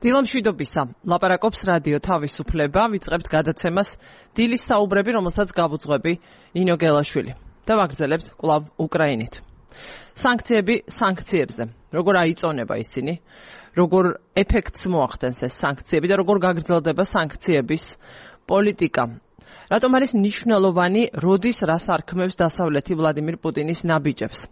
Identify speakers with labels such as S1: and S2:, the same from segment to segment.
S1: დილამშვიდობისა. ლაპარაკობს რადიო თავისუფლება, ვიწყებთ გადაცემას დილის საუბრები, რომელსაც გავუძღვები ნინო გელაშვილი. და ვაგრძელებთ კვლავ უკრაინით. სანქციები სანქციებზე. როგორ აიწონება ისინი, როგორ ეფექტს მოახდენს ეს სანქციები და როგორ გაგრძელდება სანქციების პოლიტიკა. რატომ არის მნიშვნელოვანი, როდის რას არქმევს დასავლეთი ვლადიმირ პუტინის ნაბიჯებს.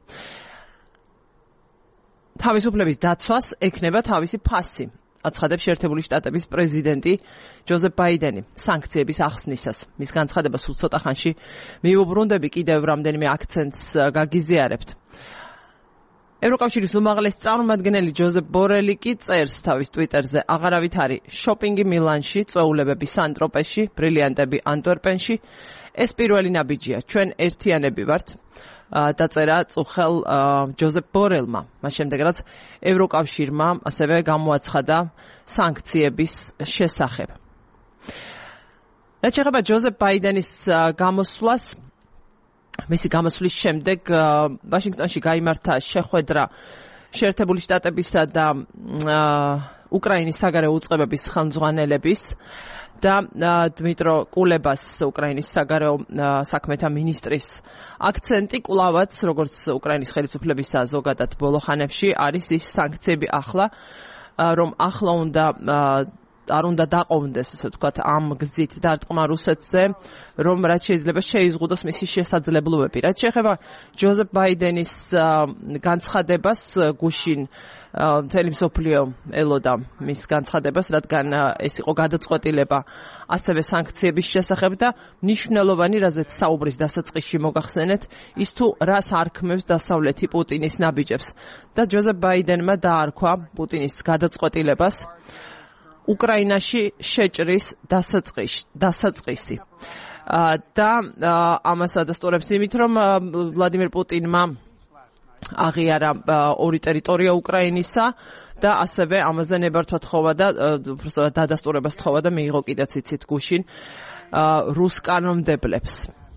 S1: თავისუფლების დაცვას ექნება თავისი ფასი. აცხადებს შეერთებული შტატების პრეზიდენტი ჯოზეფ ბაიდენი სანქციების ახსნისას. მის განცხადებას სულ ცოტა ხანში მივუბრუნდები, კიდევ რამდენიმე აქცენტს გაგიზიარებთ. ევროკავშირის უმაღლესი წარმომადგენელი ჯოზეფ ბორელი კი წერს თავის ტვიტერზე: აღარავით არის შოპინგი მილანში, წვეულებები სან-ტროპეში, ბრილიანტები ანტვერპენში. ეს პირველი ნაბიჯია. ჩვენ ერთიანები ვართ. დაწერა წუხელ ჯოზეფ ბორელმა, მას შემდეგ რაც ევროკავშირმა ასევე გამოაცხადა სანქციების შესახებ. რაც შეეხება ჯოზეფ ბაიდენის გამოსვლას, მისი გამოსვლის შემდეგ ვაშინგტონში გაიმართა შეხვედრა შეერთებული შტატებისა და უკრაინის საგარეო უწყებების ხელმძღვანელების და დმიტრო კულებას, უკრაინის საგარეო საქმეთა მინისტრის აქცენტი კვლავაც, როგორც უკრაინის ხელისუფლებისა ზოგადად ბოლო ხანებში, არის ის სანქციები ახლა, რომ ახლა არ უნდა დაყოვნდეს, ასე ვთქვათ, ამ გზით დარტყმა რუსეთზე, რომ რაც შეიძლება შეიზღუდოს მისი შესაძლებლობები. რაც შეეხება ჯოზეფ ბაიდენის განცხადებას, გუშინ მთელი მსოფლიო ელოდა მის განცხადებას, რადგან ეს იყო გადაწყვეტილება ასევე სანქციების შესახებ და მნიშვნელოვანი, რაზეც საუბრის დასაწყისში მოგახსენეთ, ის თუ რას არქმევს დასავლეთი პუტინის ნაბიჯებს. და ჯოზეფ ბაიდენმა დაარქვა პუტინის გადაწყვეტილებას უკრაინაში შეჭრის დასაწყისი. და ამას ადასტურებს იმით, რომ ვლადიმირ პუტინმა აღიარა ორი ტერიტორია უკრაინისა და ასევე ამაზე ნებართვა თხოვა და დადასტურებას თხოვა და მიიღო კიდეც იცით გუშინ რუს კანონმდებლებს.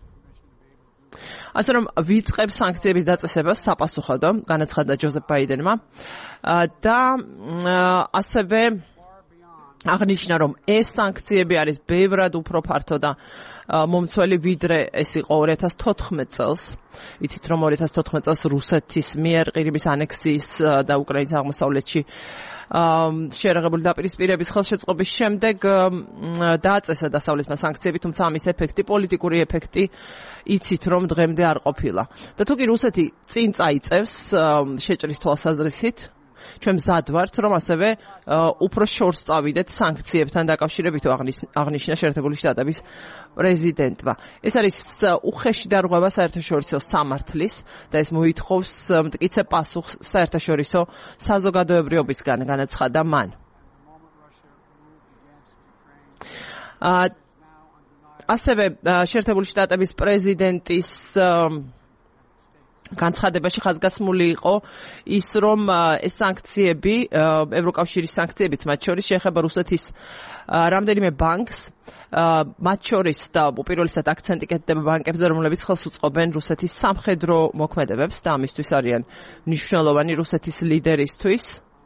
S1: ასე რომ ვიწყებს სანქციების დაწესებას საპასუხოდო, განაცხადა ჯოზეფ ბაიდენმა და ასევე აღნიშნა, რომ ეს სანქციები არის ბევრად უფრო ფართო და მომცველი ვიდრე ეს იყო 2014 წელს. იცით, რომ 2014 წელს რუსეთის მიერ ყირიმის ანექსიის და უკრაინის აღმოსავლეთში შეერაღებული დაპირისპირების ხელშეწყობის შემდეგ დააწესა დასავლეთმა სანქციები, თუმცა ამის ეფექტი, პოლიტიკური ეფექტი იცით, რომ დღემდე არ ყოფილა. და თუ კი რუსეთი წინ წაიწევს შეჭრის თვალსაზრისით, ჩვენ მზად ვართ, რომ ასევე უფრო შორს წავიდეთ სანქციებთან დაკავშირებით, აღნიშნა შეერთებული შტატების პრეზიდენტმა. ეს არის უხეში დარღვევა საერთაშორისო სამართლის და ეს მოითხოვს მტკიცე პასუხს საერთაშორისო საზოგადოებრიობისგან, განაცხადა მან. ასევე შეერთებული შტატების პრეზიდენტის განცხადებაში ხაზგასმული იყო ის, რომ ეს სანქციები, ევროკავშირის სანქციებიც მათ შორის შეეხება რუსეთის რამდენიმე ბანკს, მათ შორის და უპირველესად აქცენტი კეთდება ბანკებზე, რომლებიც ხელს უწყობენ რუსეთის სამხედრო მოქმედებებს და ამისთვის არიან მნიშვნელოვანი რუსეთის ლიდერისთვის.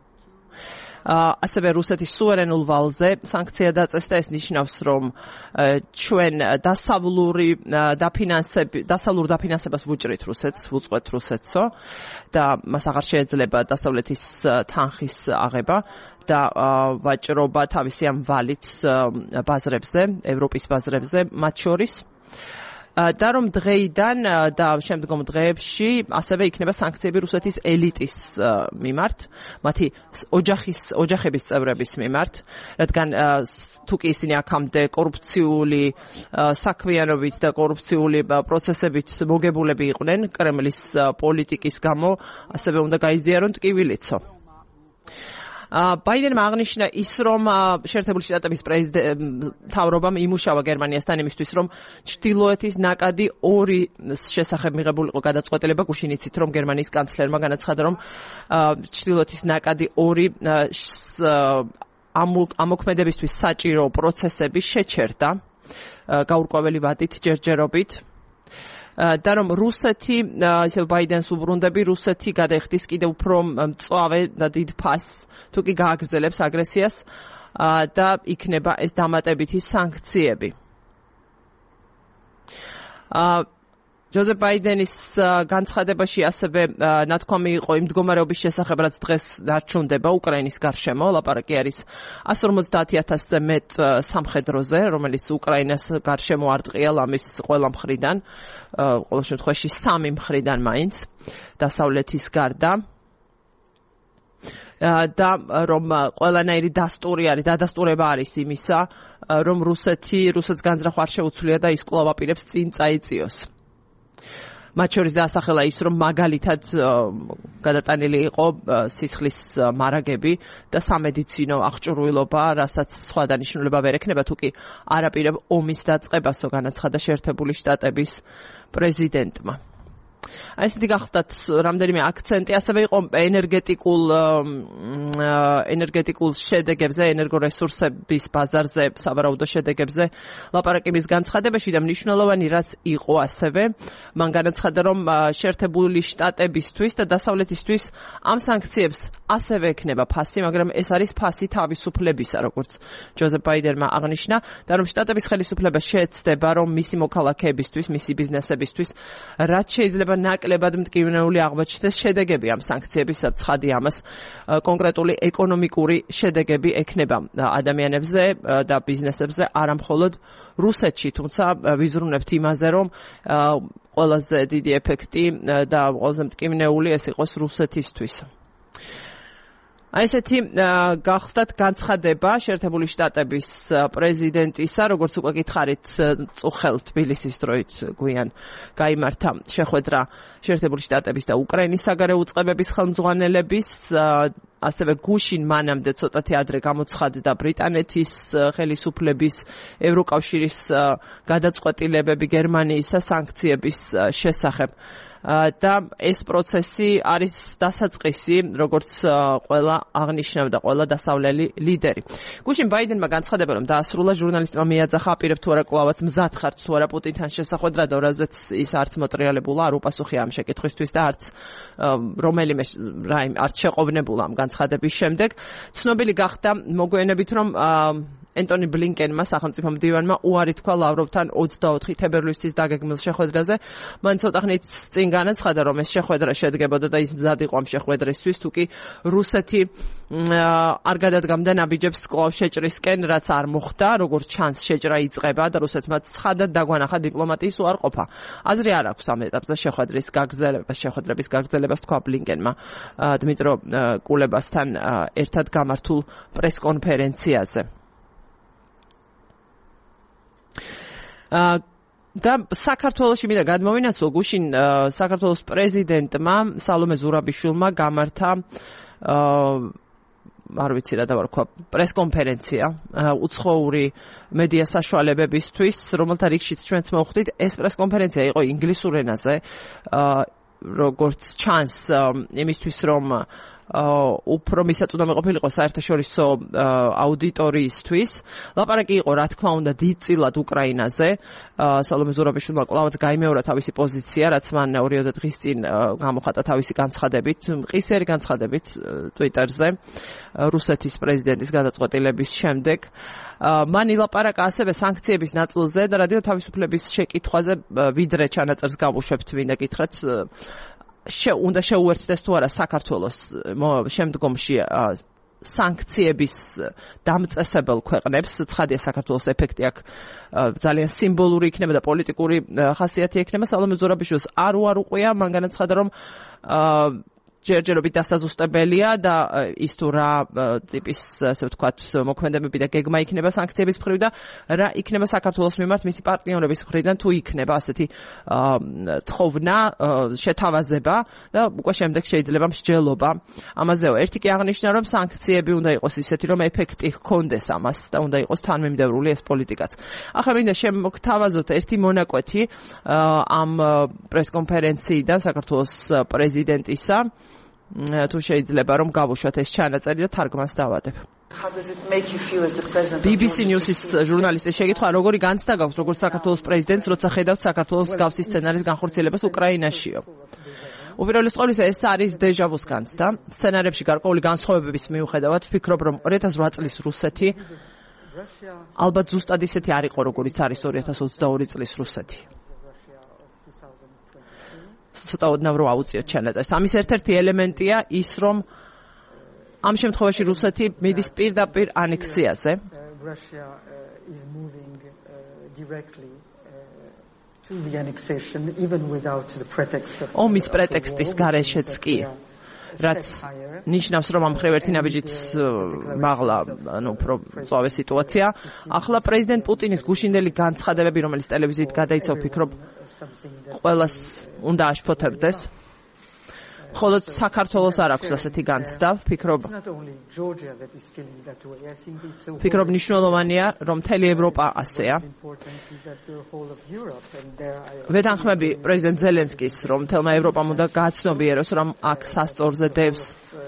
S1: ასევე რუსეთის სუვერენულ ვალზე სანქცია დაწესდა. ეს ნიშნავს, რომ ჩვენ დასავლურ დაფინანსებას ვუჭრით რუსეთს, ვუწყვეთ რუსეთსო და მას აღარ შეეძლება დასავლეთის თანხის აღება და ვაჭრობა თავისი ამ ვალით ბაზრებზე, ევროპის ბაზრებზე მათ შორის. და რომ დღეიდან და შემდგომ დღეებში ასევე იქნება სანქციები რუსეთის ელიტის მიმართ, მათი ოჯახების წევრების მიმართ, რადგან თუ კი ისინი აქამდე კორუფციული საქმიანობით და კორუფციული პროცესებით მოგებულები იყვნენ კრემლის პოლიტიკის გამო, ასევე უნდა გაიზიარონ ტკივილიცო. ბაიდენმა აღნიშნა ის, რომ შეერთებული შტატების მთავრობამ იმუშავა გერმანიასთან იმისთვის, რომ ჩრდილოეთის ნაკადი 2 შესახებ მიღებულიყო გადაწყვეტილება. გუშინ იცით, რომ გერმანიის კანცლერმა განაცხადა, რომ ჩრდილოეთის ნაკადი 2 ამოქმედებისთვის საჭირო პროცესები შეჩერდა გაურკვეველი ვადით, ჯერჯერობით. და რომ რუსეთი ისე ბაიდენს უბრუნდები რუსეთი გადაიხდის კიდევ უფრო მწვავე და დიდ ფასს თუ კი გააგრძელებს აგრესიას და იქნება ეს დამატებითი სანქციები. ჯოზეფ ბაიდენის განცხადებაში ასევე ნათქვამი იყო იმ მდგომარეობის შესახებ, რაც დღეს დარჩუნდება უკრაინის გარშემო. ლაპარაკი არის 150,000-ზე მეტ სამხედროზე, რომელიც უკრაინას გარშემო არტყია ლამის ყველა მხრიდან, ყოველ შემთხვევაში 3 მხრიდან მაინც, დასავლეთის გარდა. და რომ ყველანაირი დადასტურება არის იმისა, რომ რუსეთს განზრახვა არ შეუცვლია და ის კვლავ აპირებს წინ წაიწიოს. მათ შორის დაასახელა ის, რომ მაგალითად გადატანილი იყო სისხლის მარაგები და სამედიცინო აღჭურვილობა, რასაც სხვა დანიშნულება ვერ ექნება, თუ კი არ აპირებ ომის დაწყებასო, განაცხადა შეერთებული შტატების პრეზიდენტმა. აი ესეთი გახლდათ რამდენიმე აქცენტი, ასევე იყო ენერგეტიკულ შედეგებზე, ენერგორესურსების ბაზარზე, სავარაუდო შედეგებზე ლაპარაკი მის განცხადებაში და მნიშვნელოვანი რაც იყო ასევე, მან განაცხადა, რომ შეერთებული შტატებისთვის და დასავლეთისთვის ამ სანქციებს ასევე ექნება ფასი, მაგრამ ეს არის ფასი თავისუფლებისა, როგორც ჯოზეფ ბაიდენმა აღნიშნა, და რომ შტატების ხელისუფლება შეეცდება, რომ მისი მოქალაქეებისთვის, მისი ბიზნესებისთვის რაც შეიძლება ნაკლებად მტკივნეული აღმოჩნდეს შედეგები ამ სანქციებისა, ცხადი ამას კონკრეტული ეკონომიკური შედეგები ექნება ადამიანებზე და ბიზნესებზე, არა მხოლოდ რუსეთში, თუმცა ვიზრუნებთ იმაზე, რომ ყველაზე დიდი ეფექტი და ყველაზე მტკივნეული ეს იყოს რუსეთისთვის. აი ესეთი გახლდათ განცხადება შეერთებული შტატების პრეზიდენტისა, როგორც უკვე გითხარით, წუხელ თბილისის დროით გვიან გაიმართა შეხვედრა შეერთებული შტატების და უკრაინის საგარეო უწყებების ხელმძღვანელების, ასევე გუშინ მანამდე ცოტათი ადრე გამოცხადდა ბრიტანეთის ხელისუფლების, ევროკავშირის გადაწყვეტილებები გერმანიისა სანქციების შესახებ. და ეს პროცესი არის დასაწყისი, როგორც ყველა აღნიშნავდა, ყველა დასავლელი ლიდერი. გუშინ ბაიდენმა განცხადება, რომ დაასრულა ჟურნალისტმა მიაძახა, აპირებ თუ არა კლავაც მზად ხართ თუ არა პუტინთან შესახვედრად, რაზეც ის არც მოტრიალებულა, არ უპასუხია ამ შეკითხვისთვის და არც რომელიმე არც შეყოვნებულა ამ განცხადების შემდეგ. ცნობილი გახდა მოგვიანებით, რომ ენტონი ბლინკენმა, სახელმწიფო მდივანმა, უარი თქვა ლავროვთან 24 თებერვლისთვის დაგეგმილ შეხვედრაზე. მან ცოტა ხნით წინ განაცხადა, რომ ეს შეხვედრა შედგებოდა და ის მზად იყო ამ შეხვედრისთვის, თუ კი რუსეთი არ გადადგამდა ნაბიჯებს კვლავ შეჭრისკენ, რაც არ მოხდა, როგორც ჩანს შეჭრა იწყება და რუსეთმა ცხადად დაგვანახა დიპლომატიის უარყოფა. აზრი არ აქვს ამ ეტაპზე შეხვედრების გაგრძელებას თქვა ბლინკენმა დმიტრო კულებასთან ერთად გამართულ პრესკონფერენციაზე. და საქართველოში მინდა გადმოვინაცვლო, გუშინ საქართველოს პრეზიდენტმა სალომე ზურაბიშვილმა გამართა არ ვიცი რა დავარქვა პრესკონფერენცია უცხოური მედია საშუალებებისთვის, რომელთა რიგშიც ჩვენც მოვხვდით. ეს პრესკონფერენცია იყო ინგლისურ ენაზე, როგორც ჩანს იმისთვის, რომ უფრო მისაწვდომი ყოფილიყო საერთაშორისო აუდიტორიისთვის. ლაპარაკი იყო, რა თქმა უნდა, დიდწილად უკრაინაზე. სალომე ზურაბიშვილმა კვლავაც გაიმეორა თავისი პოზიცია, რაც მან 2 დღის წინ გამოხატა თავისი განცხადებით, მყისიერი განცხადებით ტვიტერზე, რუსეთის პრეზიდენტის გადაწყვეტილების შემდეგ. მან ილაპარაკა ასევე სანქციების ნაწილზე და რადიო თავისუფლების შეკითხვაზე, ვიდრე ჩანაწერს გავუშვებთ, მინდა გითხრათ, უნდა შეუერთდეს თუ არა საქართველოს შემდგომში სანქციების დამწესებელ ქვეყნებს. ცხადია, საქართველოს ეფექტი აქ ძალიან სიმბოლური იქნება და პოლიტიკური ხასიათი ექნება. სალომე ზურაბიშვილს არ უარუყია, მან განაცხადა, რომ ჯერჯერობით დასაზუსტებელია და ის თუ რა ტიპის, ასე ვთქვათ, მოქმედებები და გეგმა იქნება სანქციების მხრივ და რა იქნება საქართველოს მიმართ მისი პარტნიორების მხრიდან, თუ იქნება ასეთი თხოვნა, შეთავაზება და უკვე შემდეგ შეიძლება მსჯელობა ამაზეო. ერთი კი აღნიშნა, რომ სანქციები უნდა იყოს ისეთი, რომ ეფექტი ჰქონდეს ამას და უნდა იყოს თანმიმდევრული ეს პოლიტიკაც. ახლა მინდა შემოგთავაზოთ ერთი მონაკვეთი ამ პრესკონფერენციიდან საქართველოს პრეზიდენტისა. თუ შეიძლება რომ გავუშვათ ეს ჩანაწერი და თარგმანს დავადებ. BBC News-ის ჟურნალისტის შეკითხვა, როგორი განცდა გაქვს როგორც საქართველოს პრეზიდენტს, როცა ხედავთ საქართველოს მსგავსი სცენარის განხორციელებას უკრაინაშიო. უპირველეს ყოვლისა ეს არის დეჟავუს განცდა. სცენარებში გარკვეული განსხვავებების მიუხედავად ვფიქრობ, რომ 2008 წლის რუსეთი ალბათ ზუსტად ისეთი არ იყო, როგორიც არის 2022 წლის რუსეთი. ცოტა ოდნავ რო აუწიოთ ჩანაწერს. ამის ერთ-ერთი ელემენტია ის, რომ ამ შემთხვევაში რუსეთი მიდის პირდაპირ ანექსიაზე. ომის პრეტექსტის გარეშეც კი, რაც ნიშნავს, რომ ამ მხრივ ერთი ნაბიჯით მაღლა, უფრო მწვავე სიტუაცია. ახლა პრეზიდენტ პუტინის გუშინდელი განცხადებები, რომელიც ტელევიზიით გადაიცა, ვფიქრობ, ყველას უნდა აშფოთებდეს. ხოლო საქართველოს არ აქვს ასეთი განცდა, ვფიქრობ მნიშვნელოვანია, რომ მთელი ევროპა ასეა. ვეთანხმები პრეზიდენტ ზელენსკის, რომ მთელმა ევროპამ უნდა გააცნობიეროს, რომ აქ სასწორზე დევს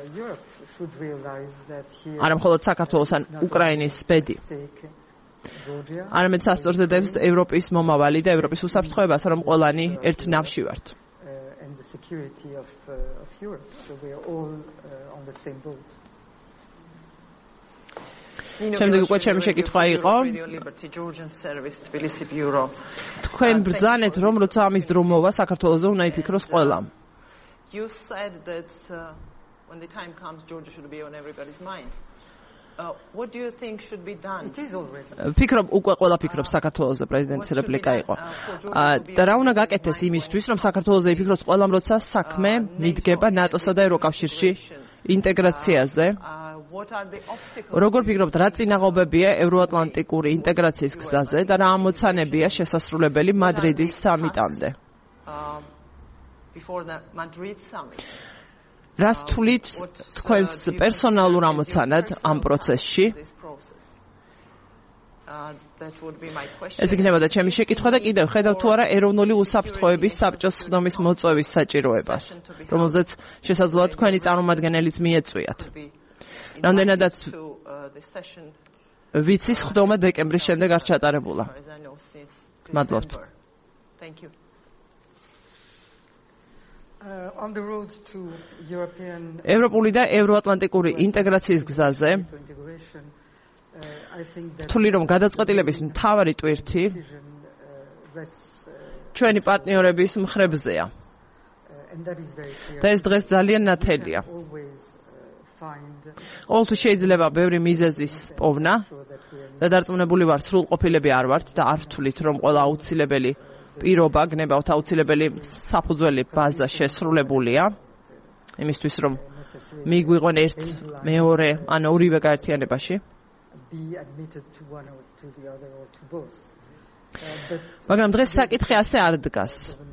S1: არა მხოლოდ საქართველოს ან უკრაინის ბედი. არამედ სასწორზე დევს ევროპის მომავალი და ევროპის უსაფრთხოებას, რომ ყველანი ერთ ნავში ვართ. The security of Europe, so we are all on the same boat. შემდეგი უკვე ჩემი შეკითხვა იყო. თქვენ ბრძანეთ, რომ როცა ამის დრო მოვა, საქართველოს უნდა იფიქროს ყველა. You said that when the time comes, Georgia should be on everybody's mind. What do you think should be done? It is already. ვფიქრობ, უკვე ყველა ფიქრობს საქართველოს პრეზიდენტის რეპლიკა იყო. და რა უნდა გაკეთდეს იმისთვის, რომ საქართველოს იფიქროს ყველამ, როცა საქმე მიდგება ნატოსა და ევროკავშირში ინტეგრაციაზე. როგორ ფიქრობთ, რა წინაღობებია ევროატლანტიკური ინტეგრაციის გზაზე და რა ამოცანებია შესასრულებელი მადრიდის სამიტამდე? Before the Madrid summit. რას თulit თქვენს პერსონალურ ამოცანად ამ პროცესში? ეს იქნებოდა ჩემი შეკითხვა და კიდევ ხედავ თუ არა ეროვნული უსაფრთხოების საბჭოს ხდომის მოწვევის საჭიროებას, რომელზეც შესაძლოა თქვენი წარმომადგენელიც მიეწვიათ. რამდენადაც ვიცის ხდომა დეკემბრის შემდეგ არ ჩატარებულა. მადლობთ. ევროპული და ევროატლანტიკური ინტეგრაციის გზაზე ვთვლი, რომ გადაწყვეტილების მთავარი ტვირთი ჩვენი პარტნიორების მხრებზეა. და ეს დღეს ძალიან ნათელია. ყოველთვის შეიძლება ბევრი მიზეზის პოვნა და დარწმუნებული ვარ, სრულყოფილები არ ვართ და არ ვთვლით, რომ ყველა აუცილებელი პირობა, გნებავთ აუცილებელი საფუძველი ბაზა შესრულებულია იმისთვის, რომ მიგვიღონ ერთ, მეორე, ან ორივე გაერთიანებაში. მაგრამ დღეს საკითხი ასე არ დგას.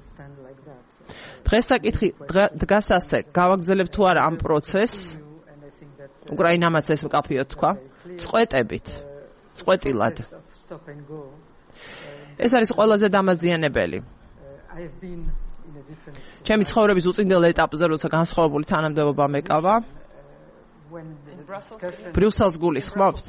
S1: დღეს საკითხი დგას ასე, გავაგრძელებთ თუ არა ამ პროცესს, უკრაინამაც ეს მკაფიოდ თქვა, წყვეტებით, წყვეტილად. ეს არის ყველაზე დამაზიანებელი. ჩემი ცხოვრების უწინდელ ეტაპზე, როცა განსხვავებული თანამდებობა მეკავა, ბრიუსელს გულისხმობთ?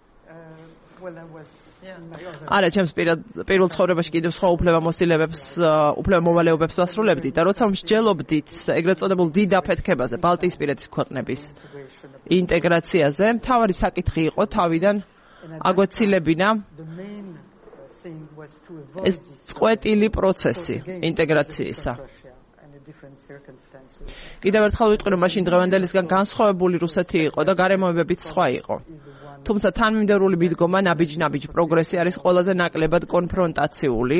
S1: არა, ჩემს პირველ ცხოვრებაში კიდევ სხვა უფლებამოსილებებს ვასრულებდი და როცა მსჯელობდით ეგრეთ წოდებულ დიდ აფეთქებაზე, ბალტიისპირეთის ქვეყნების ინტეგრაციაზე, მთავარი საკითხი იყო თავიდან აგვეცილებინა ეს წყვეტილი პროცესი ინტეგრაციისა. კიდევ ერთხელ ვიტყვი, რომ მაშინ დღევანდელისგან განსხვავებული რუსეთი იყო და გარემოებებიც სხვა იყო. თუმცა თანმიმდევრული მიდგომა ნაბიჯ-ნაბიჯ პროგრესი არის ყველაზე ნაკლებად კონფრონტაციული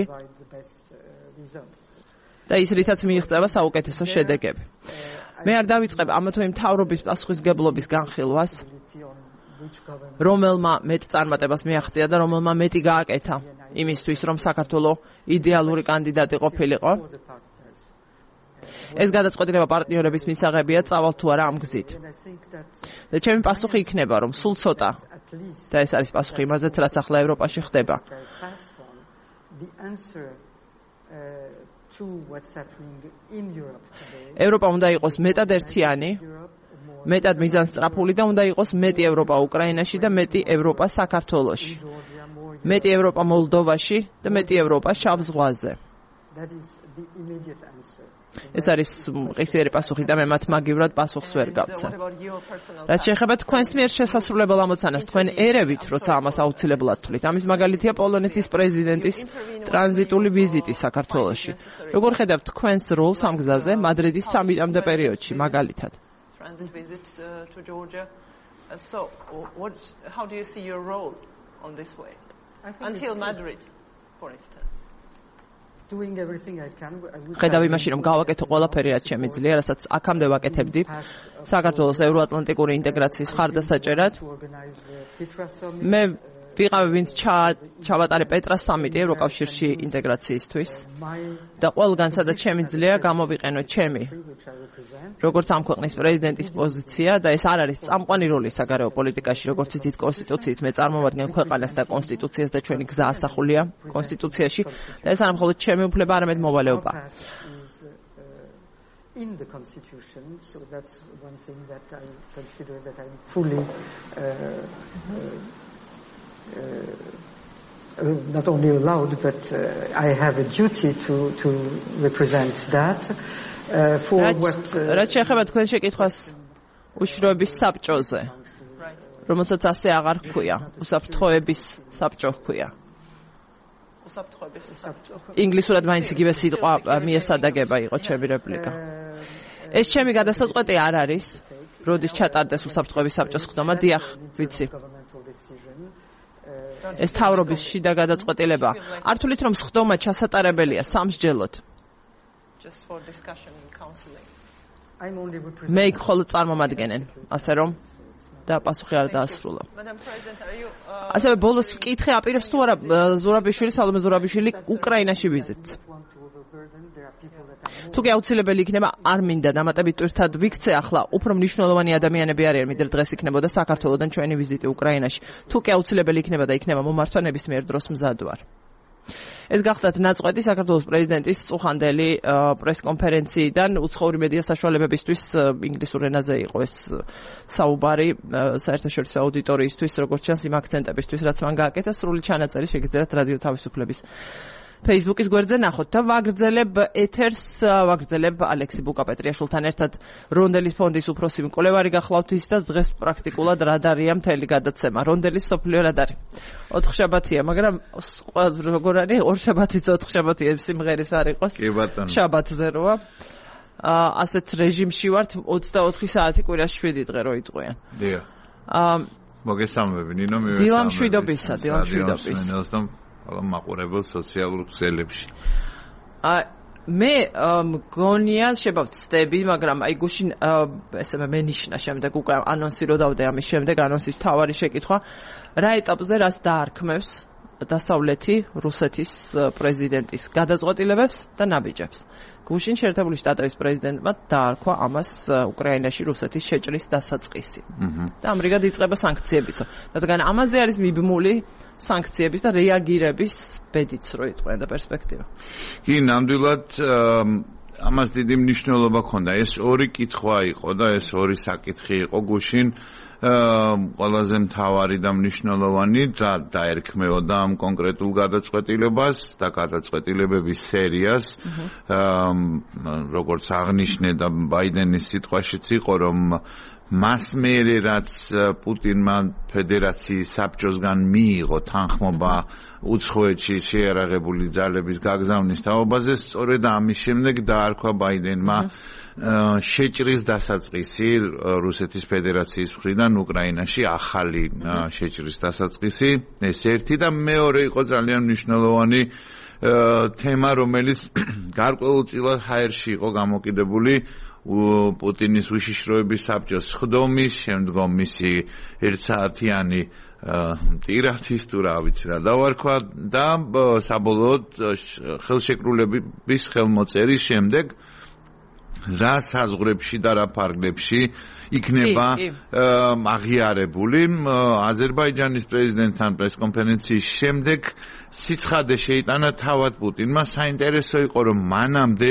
S1: და ის რითაც მიიღწევა საუკეთესო შედეგები. მე არ დავიწყებ ამა თუ იმ მთავრობის პასუხისმგებლობის განხილვას, რომელმა მეტ წარმატებას მიაღწია და რომელმა მეტი გააკეთა იმისთვის, რომ საქართველოს იდეალური კანდიდატი ყოფილიყო. ეს გადაწყვეტილება პარტნიორების მისაღებია, წავალ თუ არა ამ გზით. და ჩემი პასუხი იქნება, რომ სულ ცოტა და ეს არის პასუხი იმაზეც, რაც ახლა ევროპაში ხდება. ევროპა უნდა იყოს მეტად ერთიანი, მეტად მიზანსწრაფული და უნდა იყოს მეტი ევროპა უკრაინაში და მეტი ევროპა საქართველოში. მეტი ევროპა მოლდოვაში და მეტი ევროპა შავ ზღვაზე. ეს არის მყისიერი პასუხი და მე მათ მაგივრად პასუხს ვერ გავცემ. რაც შეეხება თქვენს მიერ შესასრულებელ ამოცანას, თქვენ ერევით, როცა ამას აუცილებლად თვლით. ამის მაგალითია პოლონეთის პრეზიდენტის ტრანზიტული ვიზიტი საქართველოში. როგორ ხედავთ თქვენს როლს ამ გზაზე მადრიდის სამიტამდე პერიოდში, მაგალითად? Transit visit to Georgia. So, how do you see your role on this way? Until Madrid, for instance. ხედავ იმაში, რომ გავაკეთო ყველაფერი, რაც შემიძლია, რასაც აქამდე ვაკეთებდი საქართველოს ევროატლანტიკური ინტეგრაციის ხარდასაჭერად. მე ვიყავი, ვინც ჩავატარე პეტრას სამიტი ევროკავშირში ინტეგრაციისთვის და ყველგან, სადაც შემიძლია, გამოვიყენო ჩემი როგორც ამ ქვეყნის პრეზიდენტის პოზიცია და ეს არ არის წამყვანი როლი საგარეო პოლიტიკაში, როგორც იცით კონსტიტუციით მე წარმოვადგენ ქვეყანას და კონსტიტუციას და ჩვენი გზა ასახულია კონსტიტუციაში და ეს არა მხოლოდ ჩემი უფლება, არამედ მოვალეობა. In the constitution, so that's one thing that I consider that I'm fully not only allowed, but I have a duty to represent that. For what რაც შეეხება თქვენ შეკითხვას უშროების საბჭოზე, რომელსაც ასე აღარ ჰქვია, უსაფრთხოების საბჭო ჰქვია. ინგლისურად მაინც იგივე სიტყვა მიესადაგება იყო ჩემი რეპლიკა. ეს ჩემი გადასაწყვეტი არ არის, როდის ჩატარდეს უსაფრთხოების საბჭოს ხდომა, დიახ, ვიცი. ეს თავრობის შიდა გადაწყვეტილება. არ თვლით, რომ ხდომა ჩასატარებელია სამსჯელოდ. მე იქ მხოლოდ წარმომადგენენ, ასე რომ და პასუხი არ დაასრულა. ასევე ბოლოს ვკითხე აპირებს თუ არა ზურაბიშვილი, სალომე ზურაბიშვილი უკრაინაში ვიზიტს. თუკი აუცილებელი იქნება, არ მინდა დამატებით ტვირთად ვიქცე ახლა, უფრო მნიშვნელოვანი ადამიანები არიან, ვიდრე დღეს იქნებოდა საქართველოდან ჩვენი ვიზიტი უკრაინაში. თუკი აუცილებელი იქნება და იქნება მომართვა ნებისმიერ დროს მზად ვარ. ეს გახდათ ნაწყვეტი საქართველოს პრეზიდენტის წუხანდელი პრესკონფერენციიდან უცხოური მედია საშუალებებისთვის ინგლისურ ენაზე იყო ეს საუბარი საერთაშორისო აუდიტორიისთვის, როგორც ჩანს იმ აქცენტებისთვის, რაც მან გააკეთა. სრული ჩანაწერი შეგიძლიათ რადიო თავისუფლების Facebook-ის გვერდზე ნახოთ და ვაგრძელებ ეთერს, ვაგრძელებ ალექსი ბუკაპეტრიაშვილთან ერთად რონდელის ფონდის უფროსი მკვლევარი გახლავთ ის და დღეს პრაქტიკულად რადარია მთელი გადაცემა. რონდელის სოფლიო რადარი. 4 შაბათია, მაგრამ როგორ არის 2 შაბათიც 4 შაბათია სიმღერის არ იყოს.
S2: კი ბატონო.
S1: შაბათზე როა. ასეთ რეჟიმში ვართ 24 საათი კვირაში 7 დღე რო იტყვიან.
S2: დიახ. მოგესალმები ნინო, მივესალმები.
S1: დილამშვიდობისა, დილამშვიდობის.
S2: ყველა მაყურებელ სოციალურ ქსელებში.
S1: მე მგონია შევავწდები, მაგრამ აი გუშინ ესე მენიშნა შემდეგ უკვე ანონსი რო დავდე ამის შემდეგ ანონსის თავარი შეკითხვა რა ეტაპზე რას დაარქმევს დასავლეთი რუსეთის პრეზიდენტის გადაწყვეტილებებს და ნაბიჯებს. გუშინ შეერთებული შტატების პრეზიდენტმა დაარქვა ამას უკრაინაში რუსეთის შეჭრის დასაწყისი. და ამრიგად იწყება სანქციებიც. რადგან ამაზე არის მიბმული სანქციების და რეაგირების ბედიც რო იტყვიან და პერსპექტივა.
S2: კი, ნამდვილად ამას დიდი მნიშვნელობა ჰქონდა. ეს ორი კითხვა იყო და ეს ორი საკითხი იყო გუშინ. ყველაზე მთავარი და მნიშვნელოვანი დაერქმეოდა ამ კონკრეტულ გადაწყვეტილებას და გადაწყვეტილებების სერიას, როგორც აღნიშნე და ბაიდენის სიტყვაშიც იყო, რომ მას მერე რაც პუტინმა ფედერაციის საბჭოსგან მიიღო თანხმობა უცხოეთში შეიარაღებული ძალების გაგზავნის თაობაზე, სწორედ ამის შემდეგ დაარქვა ბაიდენმა შეჭრის დასაწყისი რუსეთის ფედერაციის მხრიდან უკრაინაში ახალი შეჭრის დასაწყისი. ეს ერთი და მეორე იყო ძალიან მნიშვნელოვანი თემა, რომელიც გარკვეულწილად ჰაერში იყო გამოკიდებული პუტინის უშიშროების საბჭოს ხდომის, შემდგომ მისი ერთსაათიანი ტირადის თუ რა ვიცი რა დავარქვა და საბოლოოდ ხელშეკრულების ხელმოწერის შემდეგ რა საზღვრებში და რა ფარგლებში იქნება აღიარებული. აზერბაიჯანის პრეზიდენტთან პრესკონფერენციის შემდეგ სიცხადე შეიტანა თავად პუტინმა. საინტერესო იყო, რომ მანამდე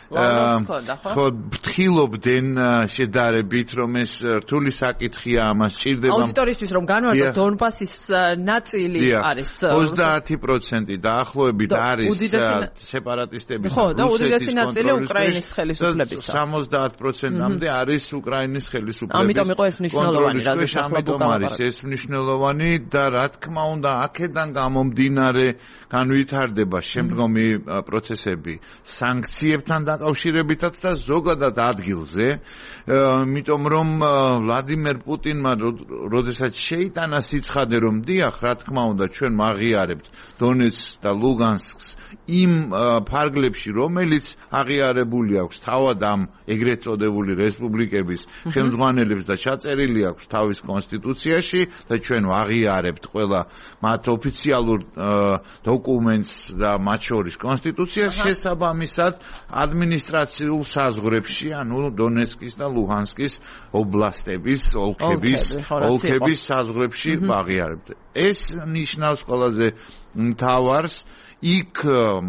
S2: ხო ფრთხილობდნენ შედარებით, რომ ეს რთული საკითხია, ამას სჭირდება
S1: აუდიტორისთვის რომ განვარდოთ დონბასის ნაწილი არის
S2: 30% დაახლოებით არის სეპარატისტების
S1: ხო და უდიდესი ნაწილი უკრაინის ხელისუფლებისა
S2: 70%-მდე არის უკრაინის ხელისუფლების
S1: ამიტომ იყო ეს მნიშვნელოვანი რაზეც ახლა
S2: არის ეს მნიშვნელოვანი და რა თქმა უნდა აქედან გამომდინარე განვითარდება შემდგომი პროცესები სანქციებთან დაკავშირებითაც და ზოგადად ადგილზე იმიტომ რომ ვლადიმერ პუტინმა როდესაც შეიტანა სიცხადე რომ დიახ რა თქმა უნდა ჩვენ ვაღიარებთ დონეცკს და ლუგანსკს იმ ფარგლებში რომელიც აღიარებული აქვს თავად ამ ეგრეთ წოდებული რესპუბლიკების ხელმძღვანელებს და ჩაწერილი აქვს თავის კონსტიტუციაში და ჩვენ ვაღიარებთ ყველა მათ ოფიციალურ დოკუმენტს და მათ შორის კონსტიტუციას შესაბამისად ადმინისტრაციულ საზღვრებში ანუ დონეცკის და ლუჰანსკის ობლასტების ოლქების საზღვრებში ვაღიარებთ ეს ნიშნავს ყველაზე მთავარს იქ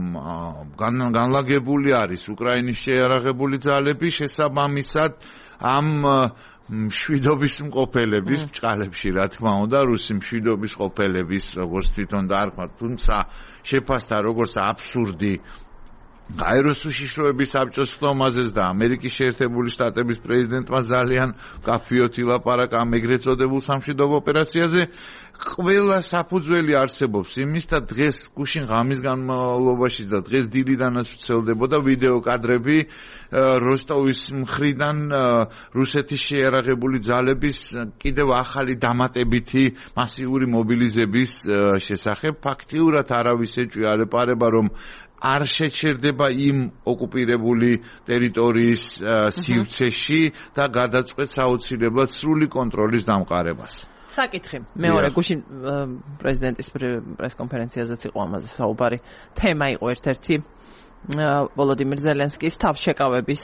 S2: განლაგებული არის უკრაინის შეიარაღებული ძალები შესაბამისად ამ მშვიდობის მყოფელების ბჭყალებში რა თქმა უნდა რუსი მშვიდობის მყოფელების როგორც თვითონ დაარქვა თუმცა შეფასდა როგორც აბსურდი გაეროს უშიშროების საბჭოს ხდომაზეც და ამერიკის შეერთებული შტატების პრეზიდენტმა ძალიან კაფიოთ ილაპარაკა ამ ეგრეთ წოდებულ სამშვიდობო ოპერაციაზე ყველა საფუძველი არსებობს იმის და დღეს გუშინ ღამის განმავლობაში და დღეს დილიდანაც ვრცელდებოდა ვიდეო კადრები როსტოვის მხრიდან რუსეთის შეიარაღებული ძალების კიდევ ახალი დამატებითი მასიური მობილიზების შესახებ ფაქტიურად არავის ეჭვი არ ეპარება რომ არ შეჩერდება იმ ოკუპირებული ტერიტორიის სივრცეში და გადაწყვეტს აუცილებლად სრული კონტროლის დამყარებას.
S1: საკითხი მეორე გუშინ პრეზიდენტის პრესკონფერენციაზეც იყო ამაზე საუბარი თემა იყო ერთ-ერთი ვოლოდიმირ ზელენსკის თავშეკავების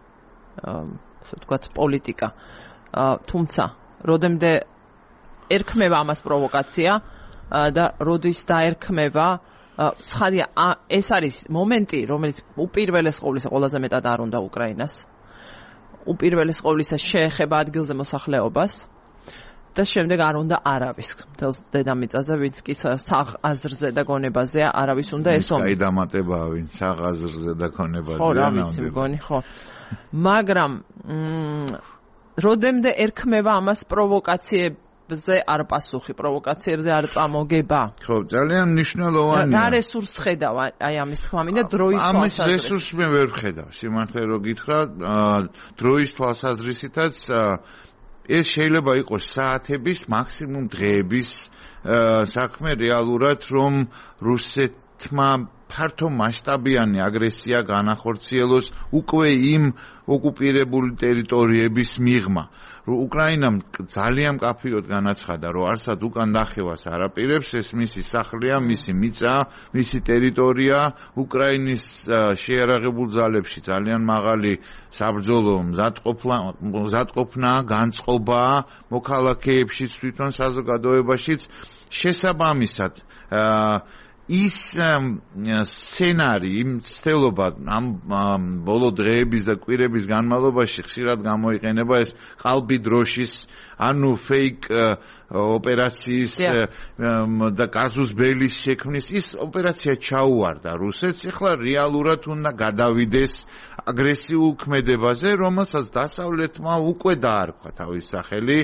S1: ასე ვთქვათ პოლიტიკა თუმცა როდემდე ერქმევა ამას პროვოკაცია და როდის დაერქმევა ცხადია ეს არის მომენტი რომელიც უპირველეს ყოვლისა ყველაზე მეტად არ უნდა უკრაინას უპირველეს ყოვლისა შეეხება ადგილზე მოსახლეობას და შემდეგ არ უნდა არავის მთელს დედამიწაზე ვინც კი საღ აზრზე და გონებაზეა არავის უნდა ეს ომი
S2: აი დამატებაა ვინც საღ აზრზე და გონებაზეა
S1: ხო რა ვიცი მგონი ხო მაგრამ როდემდე ერქმევა ამას პროვოკაციებზე არ პასუხი პროვოკაციებზე არ წამოგება
S2: ხო ძალიან მნიშვნელოვანია
S1: რა რესურს ხედავ აი ამის თქმა მინდა დროის თვალსაზრისით
S2: ამის რესურსს მე ვერ ხედავ სიმართლე რო გითხრა დროის თვალსაზრისითაც ეს შეიძლება იყოს საათების მაქსიმუმ დღეების საქმე რეალურად რომ რუსეთმა ფართო მასშტაბიანი აგრესია განახორციელოს უკვე იმ ოკუპირებული ტერიტორიების მიღმა. უკრაინამ ძალიან კაფიოდ განაცხადა, რომ არსად უკან დახევას არ აპირებს, ეს მისი სახლია, მისი მიწა, მისი ტერიტორია, უკრაინის შეიარაღებულ ძალებში ძალიან მაღალი საბრძოლო მზადყოფნა, განწყობა, მოქალაქეებშიც თვითონ საზოგადოებაშიც შესაბამისად ის სცენარი იმ ცდელობა ამ ბოლო დღეების და კვირების განმავლობაში ხშირად გამოიყენება ეს ყალბი დროშის ანუ ფეიქ ოპერაციის და კაზუს ბელის შექმნის ის ოპერაცია ჩაუვარდა რუსეთს ეხლა რეალურად უნდა გადავიდეს აგრესიულ ქმედებაზე რომელსაც დასავლეთმა უკვე დაარქვა თავის სახელი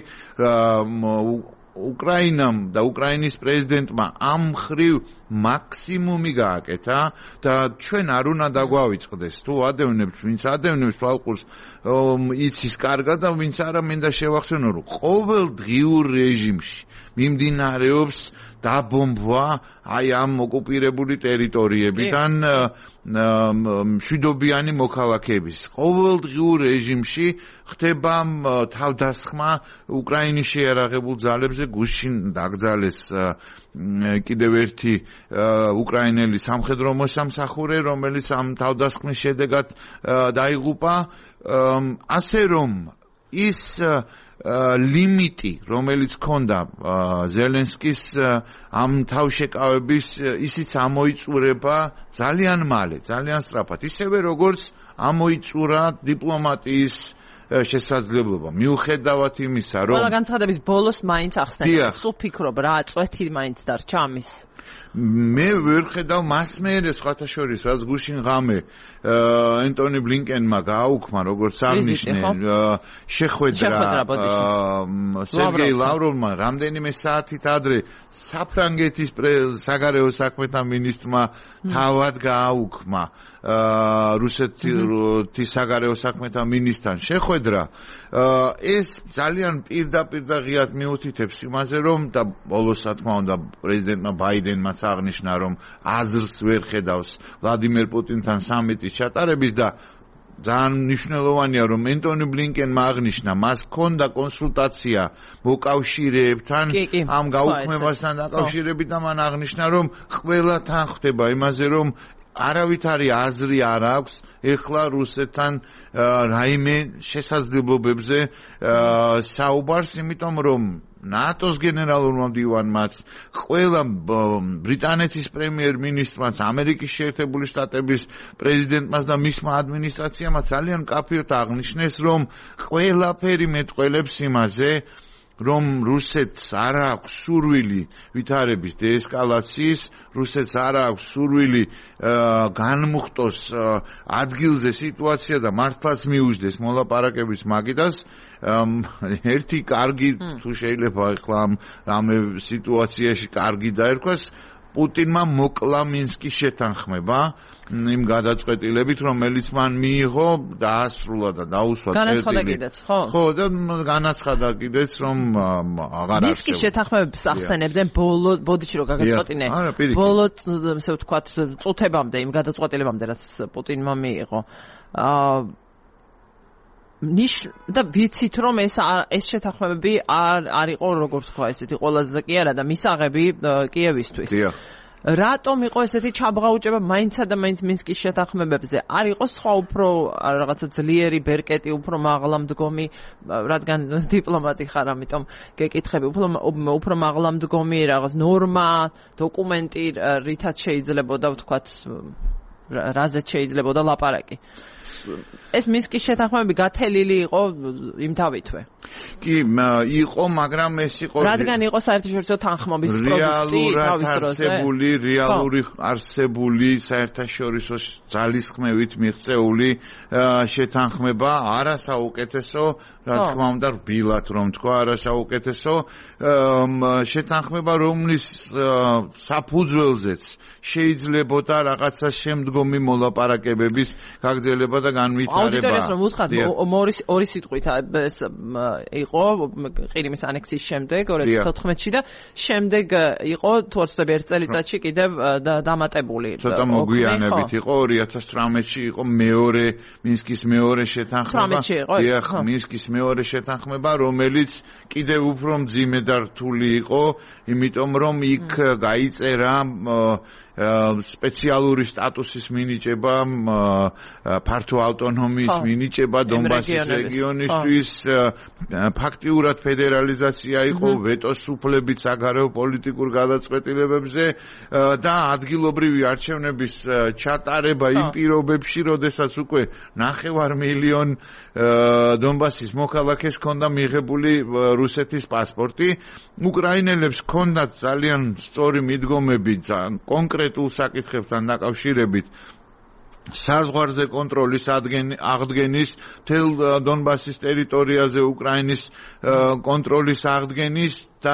S2: უკრაინამ და უკრაინის პრეზიდენტმა ამ ხრივ მაქსიმუმი გააკეთა და ჩვენ არ უნდა დაგვავიწყდეს თუ ადევნებთ ვინც ადევნებს თვალყურს იცის კარგად და ვინც არა მინდა შევახსენო რომ ყოველ დღიურ რეჟიმში მიმდინარეობს დაბომბვა აი ამ ოკუპირებული ტერიტორიებიდან მშვიდობიანი მოქალაქეების ყოველდღიურ რეჟიმში ხდება თავდასხმა უკრაინის შეიარაღებულ ძალებზე გუშინ დაკრძალეს კიდევ ერთი უკრაინელი სამხედრო მოსამსახურე რომელიც ამ თავდასხმის შედეგად დაიღუპა ასე რომ ის ლიმიტი, რომელიც ჰქონდა ზელენსკის ამ თავშეკავების, ისიც ამოიწურება ძალიან მალე, ძალიან სწრაფად. ისევე როგორც ამოიწურა დიპლომატიის შესაძლებლობა. მიუხედავად იმისა, რომ
S1: ყველა განცხადების ბოლოს მაინც ახსნეთ, სულ ფიქრობ რა წვეთი მაინც დარჩა ამის.
S2: მე ვერ ხედავ მას მერე სხვათა შორის რაც გუშინ ღამე ენტონი ბლინკენმა გააუქმა როგორც აღნიშნე შეხვედრა სერგეი ლავროვმა რამდენიმე საათით ადრე საფრანგეთის საგარეო საქმეთა მინისტრმა თავად გააუქმა რუსეთის საგარეო საქმეთა მინისტრთან შეხვედრა ეს ძალიან პირდაპირ და ღიად მიუთითებს იმაზე რომ და ბოლოს რა თქმა უნდა პრეზიდენტმა ბაიდენმაც აღნიშნა რომ აზრს ვერ ხედავს ვლადიმერ პუტინთან სამიტის ჩატარების და ძალიან მნიშვნელოვანია რომ ენტონი ბლინკენმა აღნიშნა მას ჰქონდა კონსულტაცია მოკავშირეებთან ამ გაუქმებასთან დაკავშირებით და მან აღნიშნა რომ ყველა თან ხვდება იმაზე რომ არავითარი აზრი არ აქვს ეხლა რუსეთთან რაიმე შესაძლებლობებზე საუბარს იმიტომ რომ ნატოს გენერალურმა მდივანმაც ყველა ბრიტანეთის პრემიერ-მინისტრმაც ამერიკის შეერთებული შტატების პრეზიდენტმაც და მისმა ადმინისტრაციამაც ძალიან კაფიოდ აღნიშნეს რომ ყველაფერი მეტყველებს იმაზე რომ რუსეთს არ აქვს სურვილი ვითარების დეესკალაციის, რუსეთს არ აქვს სურვილი განმუხტოს ადგილზე სიტუაცია და მართლაც მიუждდეს მოლაპარაკების მაგიდას. ერთი კარგი თუ შეიძლება ახლა რამე სიტუაციაში კარგი დაერქვას პუტინმა მოკლა მინსკის შეთანხმება იმ გადაწყვეტილებით, რომელიც მან მიიღო დაასრულა და დაუსვა
S1: წერტილი.
S2: ხო, და განაცხადა კიდეც რომ აღარ არსებობს.
S1: მინსკის შეთანხმებებს ახსენებდნენ ბოდიში რომ გაგაწყვეტინე. ბოლო ესე ვთქვათ წუთებამდე იმ გადაწყვეტილებამდე რაც პუტინმა მიიღო. და ვიცით რომ ეს შეთანხმებები არ იყო როგორ თქვა ესეთი ყველაზე კი არა და მისაღები კიევისთვის. რატომ იყო ესეთი ჩაბღაუჭება მაინცსა და მაინც მინსკის შეთანხმებებზე? არ იყო სხვა უფრო რაღაცა ძლიერი ბერკეტი, უფრო მაღლამდგომი, რადგან დიპლომატი ხარ, ამიტომ გეკითხები, უფრო მაღლამდგომი რაღაც ნორმა, დოკუმენტი, რითაც შეიძლებოდა ვთქვათ რაზეც შეიძლებოდა ლაპარაკი. ეს მინსკის შეთანხმებები გათელილი იყო იმთავითვე.
S2: კი, იყო, მაგრამ ეს იყო
S1: რადგან იყო საერთაშორისო თანხმობის პროდუქტი
S2: რეალური არსებული საერთაშორისო ძალისხმევით მიღწეული შეთანხმება, არა საუკეთესო, რა თქმა უნდა, რბილად რომ თქვა, არა საუკეთესო შეთანხმება, რომლის საფუძველზეც შეიძლებოდა რაღაცა შემდგომი მოლაპარაკებების გაგრძელება და განვითარება.
S1: აუდიტორიას რომ უთხრათ, ორი სიტყვით ეს იყო ყირიმის ანექსიის შემდეგ 2014-ში და შემდეგ იყო თუ არ ვცდები ერთ წელიწადში კიდევ დამატებული.
S2: ცოტა მოგვიანებით იყო 2018-ში იყო მეორე მინსკის მეორე შეთანხმება. დიახ, მინსკის მეორე შეთანხმება, რომელიც კიდევ უფრო მძიმე და რთული იყო, იმიტომ რომ იქ გაიწერა სპეციალური სტატუსის მინიჭება, ფართო ავტონომიის მინიჭება დონბასის რეგიონისთვის, ფაქტიურად ფედერალიზაცია იყო, ვეტოს უფლებით საგარეო პოლიტიკურ გადაწყვეტილებებზე და ადგილობრივი არჩევნების ჩატარება იმ პირობებში, როდესაც უკვე 9 მილიონი დონბასის მოქალაქეს ჰქონდა მიღებული რუსეთის პასპორტი. უკრაინელებს ჰქონდათ ძალიან სწორი მიდგომები კონკრეტულ საკითხებთან დაკავშირებით საზღვარზე კონტროლის აღდგენის, მთელ დონბასის ტერიტორიაზე უკრაინის კონტროლის აღდგენის და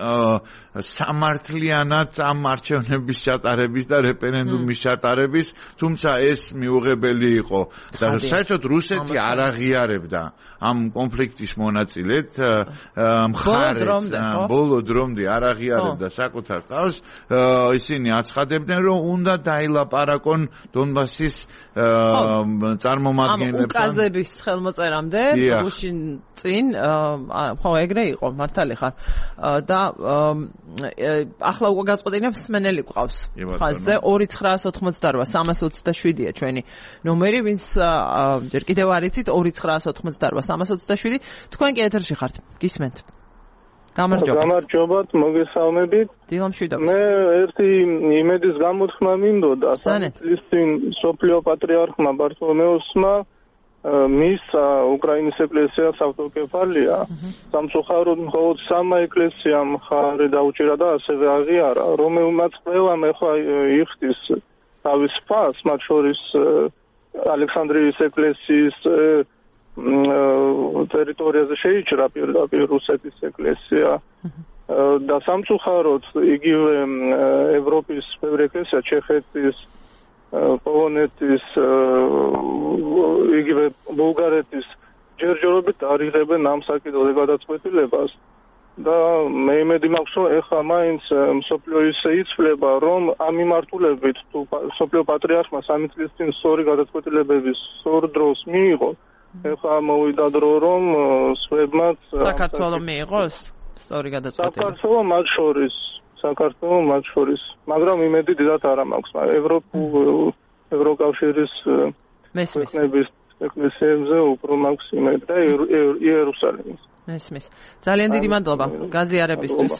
S2: სამართლიანად ამ არჩევნების ჩატარების და რეფერენდუმის ჩატარების, თუმცა ეს მიუღებელი იყო და საერთოდ რუსეთი არ აღიარებდა ამ კონფლიქტის მონაწილედ მხარეს ბოლო დრომდე არ აღიარებდა საკუთარ თავს, ისინი აცხადებდნენ რომ უნდა დაილაპარაკონ დონბასის წარმომადგენლებთან.
S1: უკაზების ხელმოწერამდე გუშინ წინ ხო ეგრე იყო, მართალი ხარ. და ახლა უკვე გაწყვეტინებ სმენელი გვყავს ხაზზე 2988-327-ია ჩვენი ნომერი, ვინც ჯერ კიდევ არ იცით 2988-327, თქვენ კი ეთერში ხართ, გისმენთ.
S3: გამარჯობათ, მოგესალმებით. მე ერთი იმედის გამოთქმა მინდოდა, სამწლის წინ სოფლიო პატრიარქმა ბართოლომეოსმა მისცა უკრაინის ეკლესიას ავტოკეფალია. სამწუხაროდ მხოლოდ 3 ეკლესიამ მხარე დაუჭირა და ასევე აღიარა, რომელმაც ყველამ ეხლა იხდის თავის ფას, მათ შორის ალექსანდრიის ეკლესიის ტერიტორიაზე შეიჭრა პირდაპირ რუსეთის ეკლესია და სამწუხაროდ იგივე ევროპის ბევრი ეკლესია, ჩეხეთის, პოლონეთის, იგივე ბულგარეთის ჯერჯერობით არ იღებენ ამ საკითხზე გადაწყვეტილებას და მე იმედი მაქვს, რომ ეხლა მაინც მსოფლიო ისე იცვლება, რომ ამ მიმართულებით თუ მსოფლიო პატრიარქმა 3 წლის წინ სწორი გადაწყვეტილებების სწორ დროს მიიღო, ეხლა მოვიდა დრო, რომ სხვებმაც
S1: საქართველოს მიიღოს სწორი გადაწყვეტილება.
S3: საქართველოს მათ შორის, მაგრამ იმედი დიდად არ მაქვს. ევროკავშირის ქვეყნების ეკლესიებზე უფრო მაქვს იმედი და იერუსალიმის.
S1: მესმის. ძალიან დიდი მადლობა გაზიარებისთვის.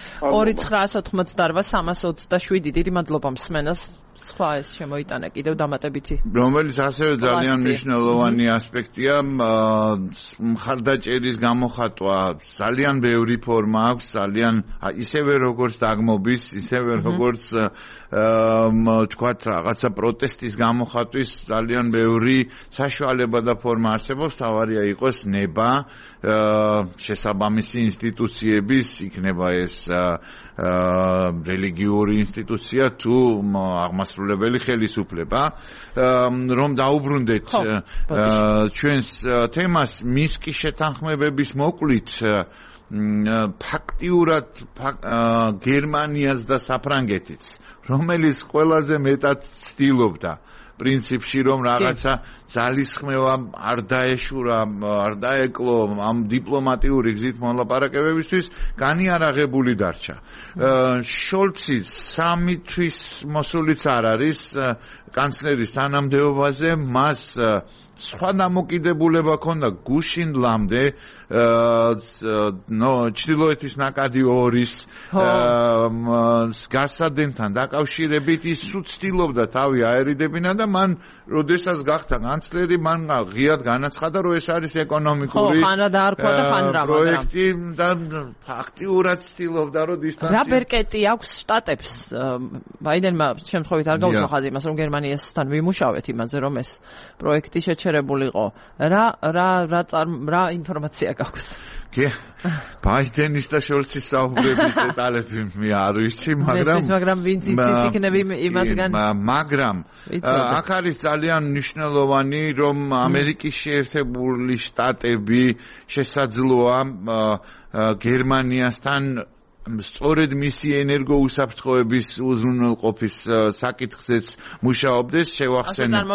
S1: 2988-327, დიდი მადლობა მსმენელს. სხვა ეს შემოიტანა კიდევ დამატებითი.
S2: რომელიც ასევე ძალიან მნიშვნელოვანი ასპექტია, მხარდაჭერის გამოხატვა ძალიან ბევრი ფორმა აქვს, ძალიან ისევე როგორც დაგმობის, ისევე როგორც თქვათ რაღაცა პროტესტის გამოხატვის ძალიან ბევრი საშუალება და ფორმა არსებობს, თავარია იყოს ნება შესაბამისი ინსტიტუციების, იქნება ეს რელიგიური ინსტიტუცია თუ აღმასრულებელი ხელისუფლება, რომ დაუბრუნდეთ ჩვენს თემას მისკი შეთანხმებების მოკლით ფაქტიურად გერმანიას და საფრანგეთიც, რომელიც ყველაზე მეტად ცდილობდა პრინციპში, რომ რაღაცა ძალისხმევა არ დაეშურა, არ დაეკლო ამ დიპლომატიური გზით მოლაპარაკებებისთვის, განიარაღებული დარჩა. შოლციც 3 თვის მოსულიც არ არის კანცლერის თანამდებობაზე, მას სხვა დამოკიდებულება ჰქონდა გუშინდლამდე ჩრდილოეთის ნაკადი 2-ის გასადენთან დაკავშირებით ის ცდილობდა თავი აერიდებინა და მან როდესაც გახდა კანცლერი, მან ღიად განაცხადა, რომ ეს არის ეკონომიკური პროექტი და ფაქტიურად ცდილობდა, რომ დისტანცია.
S1: რა ბერკეტი აქვს შტატებს? ბაიდენმა შემთხვევით არ გაუძლო ხაზი იმას, რომ გერმანიასთან ვიმუშავეთ იმაზე, რომ ეს პროექტი შეჩერებულიყო. რა ინფორმაცია გაქვს?
S2: ბაიდენის და შოლცის საუბრების დეტალები მე არ ვიცი, მაგრამ
S1: ვინც იცის იქნება იმათგან.
S2: მაგრამ აქ არის ძალიან მნიშვნელოვანი, რომ ამერიკის შეერთებული შტატები შესაძლოა გერმანიასთან სწორედ მისი ენერგოუსაფრთხოების უზრუნველყოფის საკითხზეც მუშაობდეს. შევახსენებ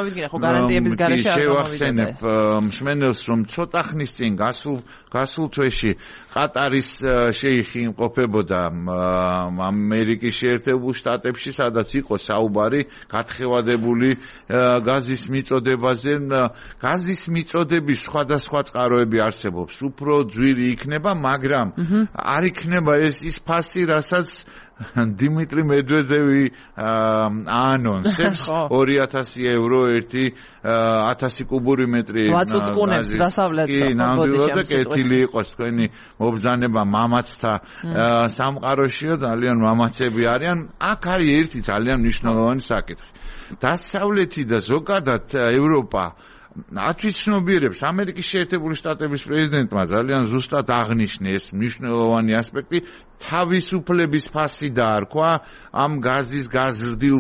S2: მსმენელს, რომ ცოტა ხნის წინ გასულ თვეში ყატარის შეიხი იმყოფებოდა ამერიკის შეერთებულ შტატებში, სადაც იყო საუბარი გათხევადებული გაზის მიწოდებაზე. გაზის მიწოდების სხვადასხვა წყაროები არსებობს, უფრო ძვირი იქნება, მაგრამ არ იქნება ის ფასი, რასაც დიმიტრი მედვედევი აანონსებს 2000 евро 1000 კუბური მეტრი
S1: ვაწუწუნებს დასავლეთს
S2: ნამდვილად კეთილი იყოს თქვენი მობრძანება მამაცთა სამყაროშიო, ძალიან მამაცები არიან. აქ არის ერთი ძალიან მნიშვნელოვანი საკითხი. დასავლეთი და ზოგადად ევროპა ათვისნობიერებს ამერიკის შეერთებული შტატების პრეზიდენტმა ძალიან ზუსტად აღნიშნეს მნიშვნელოვანი ასპექტი, თავისუფლების ფასი დაარქვა ამ გაზის გაზრდილ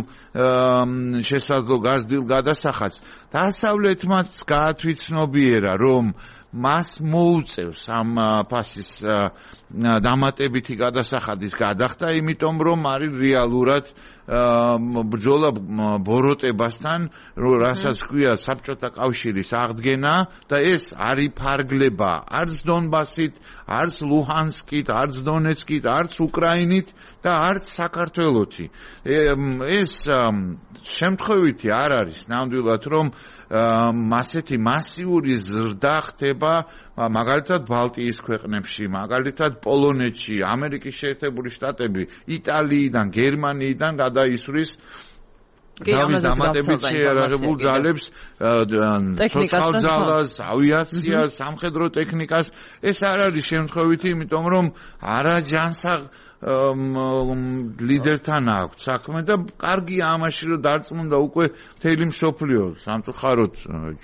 S2: შესაძლო გაზრდილ გადასახადს. დასავლეთმაც გაათვითცნობიერა, რომ მას მოუწევს ამ ფასის დამატებითი გადასახადის გადახდა, იმიტომ რომ არის რეალურად ბრძოლა ბოროტებასთან, რასაც ქვია საბჭოთა კავშირის აღდგენა და ეს არ იფარგლება არც დონბასით, არც ლუჰანსკით, არც დონეცკით, არც უკრაინით და არც საქართველოთი. ეს შემთხვევითი არ არის ნამდვილად რომ ასეთი მასიური ზრდა ხდება მაგალითად ბალტიის ქვეყნებში, მაგალითად პოლონეთში, ამერიკის შეერთებული შტატები, იტალიიდან, გერმანიიდან გადაისვრის თავის დამატებით შეიარაღებულ ძალებს, ცოცხალ ძალას, ავიაციას, სამხედრო ტექნიკას. ეს არ არის შემთხვევითი, იმიტომ რომ არაჯანსაღ ლიდერთან აქვს საქმე და კარგია ამაში რომ დარწმუნდა უკვე მთელი მსოფლიო სამწუხაროდ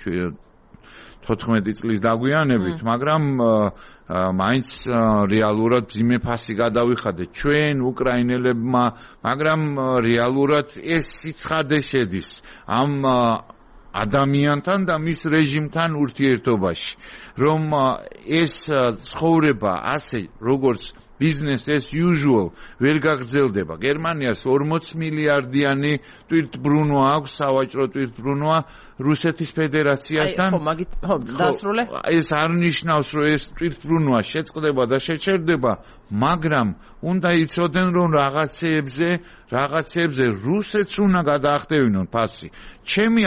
S2: 14 წლის დაგვიანებით, მაგრამ მაინც რეალურად ძიმე ფასი გადავიხადეთ ჩვენ უკრაინელებმა, მაგრამ რეალურად ეს სიცხადე შედის ამ ადამიანთან და მის რეჟიმთან ურთიერთობაში, რომ ეს ცხოვრება ასე როგორც business as usual ვერ გაგრძელდება. გერმანიას 40 მილიარდიანი ტვირთბრუნვა აქვს, სავაჭრო ტვირთბრუნვა რუსეთის ფედერაციასთან.
S1: დასრულე.
S2: ეს არ ნიშნავს, რომ ეს ტვირთბრუნვა შეწყდება და შეჩერდება, მაგრამ უნდა იცოდნენ, რომ რაღაცეებზე რუსეთს უნდა გადაახტევინონ ფასი. ჩემი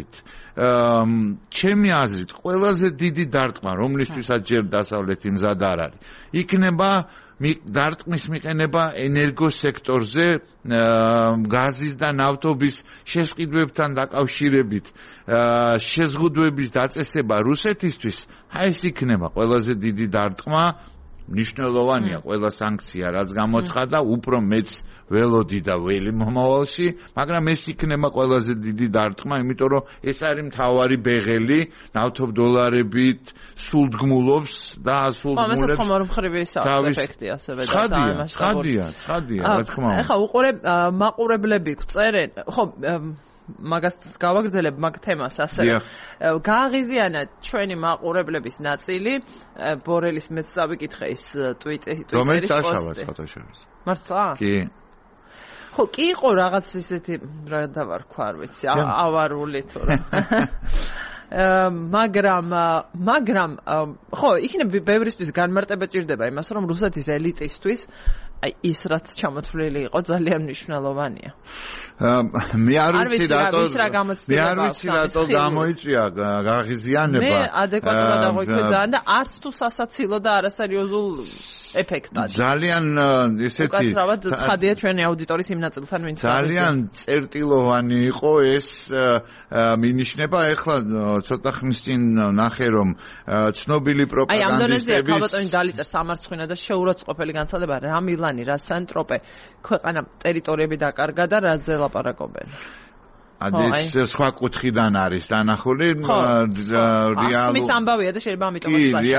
S2: აზრით, ყველაზე დიდი დარტყმა, რომლისთვისაც ჯერ დასავლეთი მზად არ არის, იქნება დარტყმის მიყენება ენერგოსექტორზე, გაზის და ნავთობის შესყიდვებთან დაკავშირებით, შეზღუდვების დაწესება რუსეთისთვის, ეს იქნება ყველაზე დიდი დარტყმა. მნიშვნელოვანია ყველა სანქცია, რაც გამოცხადა, უფრო მეც ველოდი და ველი მომავალში, მაგრამ ეს იქნება ყველაზე დიდი დარტყმა, იმიტომ რომ ეს არის მთავარი ბეღელი, ნავთობდოლარებით სულდგმულობს და სულდგმულებს.
S1: ამასაც ხომ არ მხრივი ის აქვს ეფექტი ასევე და
S2: ცხადია, რა თქმა უნდა.
S1: ეხლა მაყურებლები გწერენ, ხო მაგას გავაგრძელებ მაგ თემას ასევე. გააღიზიანა ჩვენი მაყურებლების ნაწილი, ბორელის მეც წავიკითხე ის ტვიტერის პოსტი.
S2: რომელიც აშავას ფოტოშოპს.
S1: მართლა?
S2: კი.
S1: ხო, კი იყო რაღაც ისეთი რა დავარქვა, არ ვიცი, ავარული თუ რა. მაგრამ ხო, იქნებ ბევრისთვის განმარტება ჭირდება იმას, რომ რუსეთის ელიტისთვის აი ის რაც ჩამოთვლილი იყო ძალიან მნიშვნელოვანია.
S2: მე არ ვიცი რატო გამოიწვია გააღიზიანება.
S1: მე ადეკვატურად დაღვიქვე და არც თუ სასაცილო და არასერიოზულ ეფექტად.
S2: ძალიან ესეთი
S1: უკაცრავად ცხადია ჩვენი აუდიტორიის იმ ნაწილთან, ვინც
S2: ძალიან წერტილოვანი იყო ეს მინიშნება. ეხლა ცოტა ხნის წინ ნახე რომ ცნობილი პროპაგანდისტები
S1: აი ამ დონეზეა ქალბატონი დალიწერს სამარცხვინა და შეურაცხყოფელი განცხადება რა მილანი რა სანტროპე ქვეყანა ტერიტორიები დაკარგა და რაზე ლაპარაკობენ.
S2: ეს სხვა კუთხიდან არის დანახული
S1: მის ამბავია და შეიძლება ამიტომაც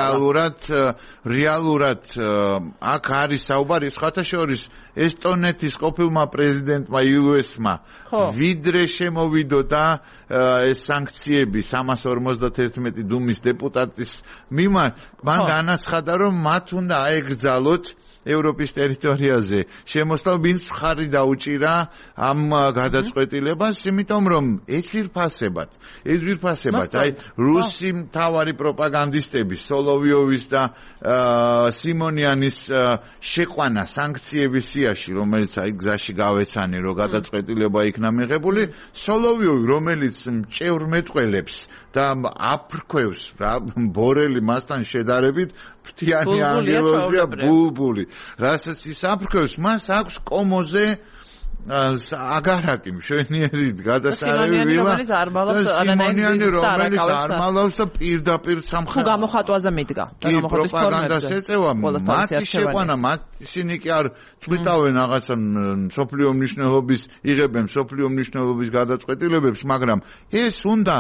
S2: რეალურად აქ არის საუბარი სხვათა შორის ესტონეთის ყოფილმა პრეზიდენტმა ილუესმა ვიდრე შემოვიდოდა ეს სანქციები 351 დუმის დეპუტატის მიმართ, მან განაცხადა რომ მათ უნდა აეგრძალოთ ევროპის ტერიტორიაზე შემოსვლა, ვინც ხარი დაუჭირა ამ გადაწყვეტილებას, იმიტომ რომ ეს ვირფასებად, აი რუსი მთავარი პროპაგანდისტები, სოლოვიოვის და სიმონიანის შეყვანა სანქციების სიაში, რომელიც აი გზაში გავეცანი, რომ გადაწყვეტილება იქნა მიღებული, სოლოვიოვი, რომელიც მჭევრ მეტყველებს და აფრქვევს რა ბორელი მასთან შედარებით ფრთიანი ანგელოზია ბულბული. რასაც ის აფრქვევს, მას აქვს კომოზე აგარაკი მშვენიერი გადასარევი ვილა სიმონიანი რომელიც არ მალავს და პირდაპირ სამხედრო
S1: თუ გამოხატვაზე მიდგა
S2: და პროპაგანდას ეწევა მათი შეყვანა ისინი კი არ წვიტავენ რაღაცა სოფლიო მნიშვნელობის იღებენ სოფლიო მნიშვნელობის გადაწყვეტილებებს, მაგრამ ეს უნდა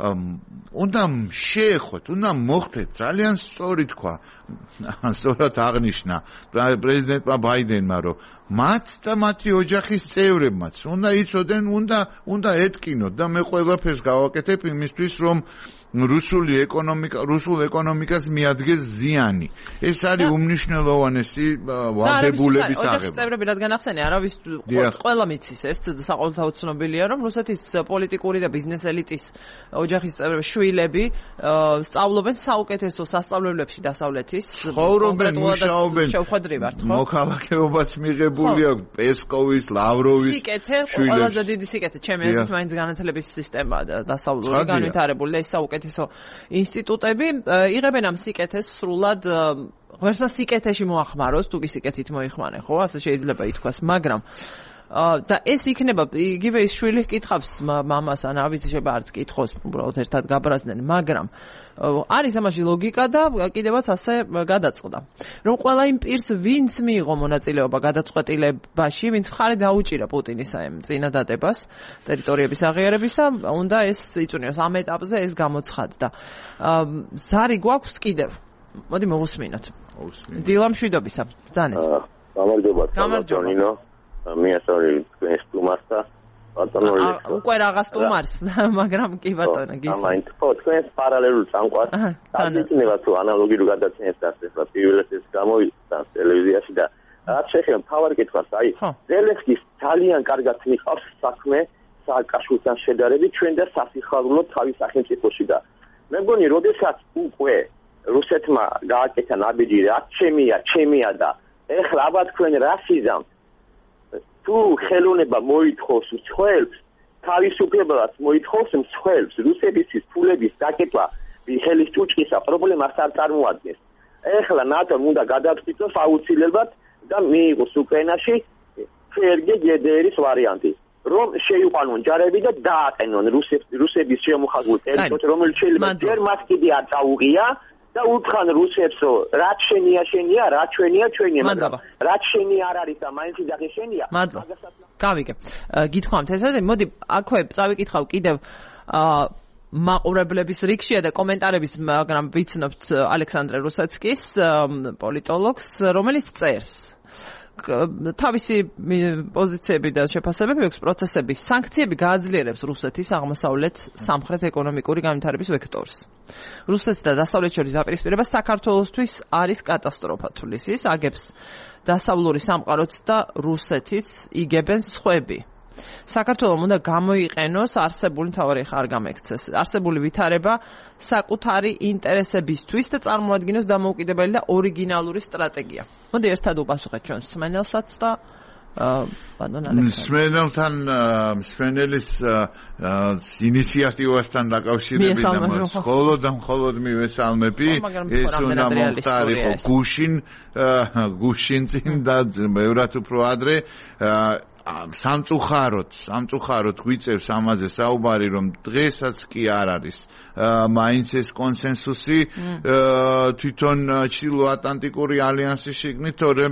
S2: შეეხოთ, უნდა მოხდეთ, ძალიან სწორი თქვა, სწორად აღნიშნა პრეზიდენტმა ბაიდენმა, რომ მათ და მათი ოჯახის წევრებმაც უნდა იცოდნენ, უნდა ეტკინოთ და მე ყველაფერს გავაკეთებ იმისთვის, რომ რუსულ ეკონომიკას მიადგეს ზიანი. ეს არის უმნიშვნელოვანესი ვალდებულების აღება.
S1: წევრები რადგან ახსენე, არავის ყველა მიცის ეს საყოველთაოდ ცნობილია, რომ რუსეთის პოლიტიკური და ბიზნეს ელიტის ოჯახის წევრები, შვილები სწავლობენ საუკეთესო სასწავლებლებში დასავლეთის.
S2: ცხოვრობენ, მუშაობენ. მოქალაქეობაც მიღებული აქვს პესკოვის, ლავროვის.
S1: სიკეთე, ყველაზე დიდი სიკეთე, ჩემი აზრით, მაინც განათლების სისტემა დასავლური განვითარებული და ის საუკეთესო ინსტიტუტები იღებენ ამ სიკეთეს სრულად ღმერთმა სიკეთეში მოახმაროს, თუ კი სიკეთით მოიხმარენ, ხო, ასე შეიძლება ითქვას, მაგრამ და ეს იქნება იგივე ის შვილი კითხავს მამას ან ავიზიშება არც კითხოს, უბრალოდ ერთად გაბრაზდნენ, მაგრამ არის ამაში ლოგიკა და კიდევაც ასე გადაწყდა. რომ ყველა იმ პირს, ვინც მიიღო მონაწილეობა გადაწყვეტილებაში, ვინც მხარი დაუჭირა პუტინის ამ წინადადებას, ტერიტორიების აღიარებისა, უნდა ეს იწუნიოს ამ ეტაპზე ეს გამოცხადდა. ზარი გვაქვს კიდევ. მოდი მოვუსმინოთ. დილა მშვიდობისა. ბრძანეთ.
S4: გამარჯობა. მიასწავლე თქვენს სტუმარს და ბატონო
S1: უკვე რაღაც სტუმარს, მაგრამ კი ბატონო გისმენთ.
S4: ხო, თქვენს პარალელურ წამყვანს აღიძინება თუ ანალოგიურ გადაცემას ახლა პირველად ეს გამოვიდა ტელევიზიაში და რაც შეეხება მთავარ კითხვას, აი ზელენსკის ძალიან კარგად მიყავს საქმე სააკაშვილთან შედარებით ჩვენ და სასიხარულო თავის სახელმწიფოში და მე მგონი როდესაც უკვე რუსეთმა გააკეთა ნაბიჯი რაც ჩემია და ეხლა აბა თქვენ რასიზამთ თუ ხელოვნება მოითხოვს მსხვერპლს, თავისუფლებას მოითხოვს მსხვერპლს, რუსების ფულების დაკეტვა ხელის ჭუჭხისა პრობლემას არ წარმოადგენს. ეხლა ნატომ უნდა გადაწყვიტოს აუცილებლად და მიიღოს უკრაინაში ფერგე გედერის ვარიანტი, რომ შეიყვანონ ჯარები და დააყენონ რუსების შემოხაზულ ტერიტორიას, რომელიც შეიძლება ჯერ მას კიდე არ წაუღია და უთხრან რუსებს, რომ რაც შენია, რაც ჩვენია, მაგრამ რაც შენი არ არის და მაინც იძახი შენია.
S1: გავიგე. გითხოვთ ესეთი, მოდი აქვე წავიკითხავ კიდევ მაყურებლების რიგშია და კომენტარების, მაგრამ ვიცნობთ ალექსანდრე რუსეცკის, პოლიტოლოგს, რომელიც წერს თავისი პოზიციები და შეფასებები აქვს პროცესების სანქციები გააძლიერებს რუსეთის აღმოსავლეთ სამხრეთ ეკონომიკური განვითარების ვექტორს. რუსეთს და დასავლეთ შორის დაპირისპირება საქართველოსთვის არის კატასტროფა თulis ის აგებს დასავლური სამყაროც და რუსეთიც იგებენ სხვები. საქართველოს უნდა გამოიყენოს არსებული თავარი ხარ გამექცეს. არსებული ვითარება საკუთარი ინტერესებისთვის და წარმოადგინოს დამოუკიდებელი და ორიგინალური სტრატეგია. მოდი ერთად უპასუხეთ ჩვენ სმენელსაც და ბატონ
S2: ალექსანდრე. სმენელის ინიციატივასთან დაკავშირებით და მხოლოდ მივესალმები. ეს უნდა მოხდარიყო გუშინ წინ და ბევრად უფრო ადრე სამწუხაროდ გვიწევს ამაზე საუბარი, რომ დღესაც კი არ არის მაინც ეს კონსენსუსი თვითონ ჩრდილოატლანტიკური ალიანსის შიგნით, თორემ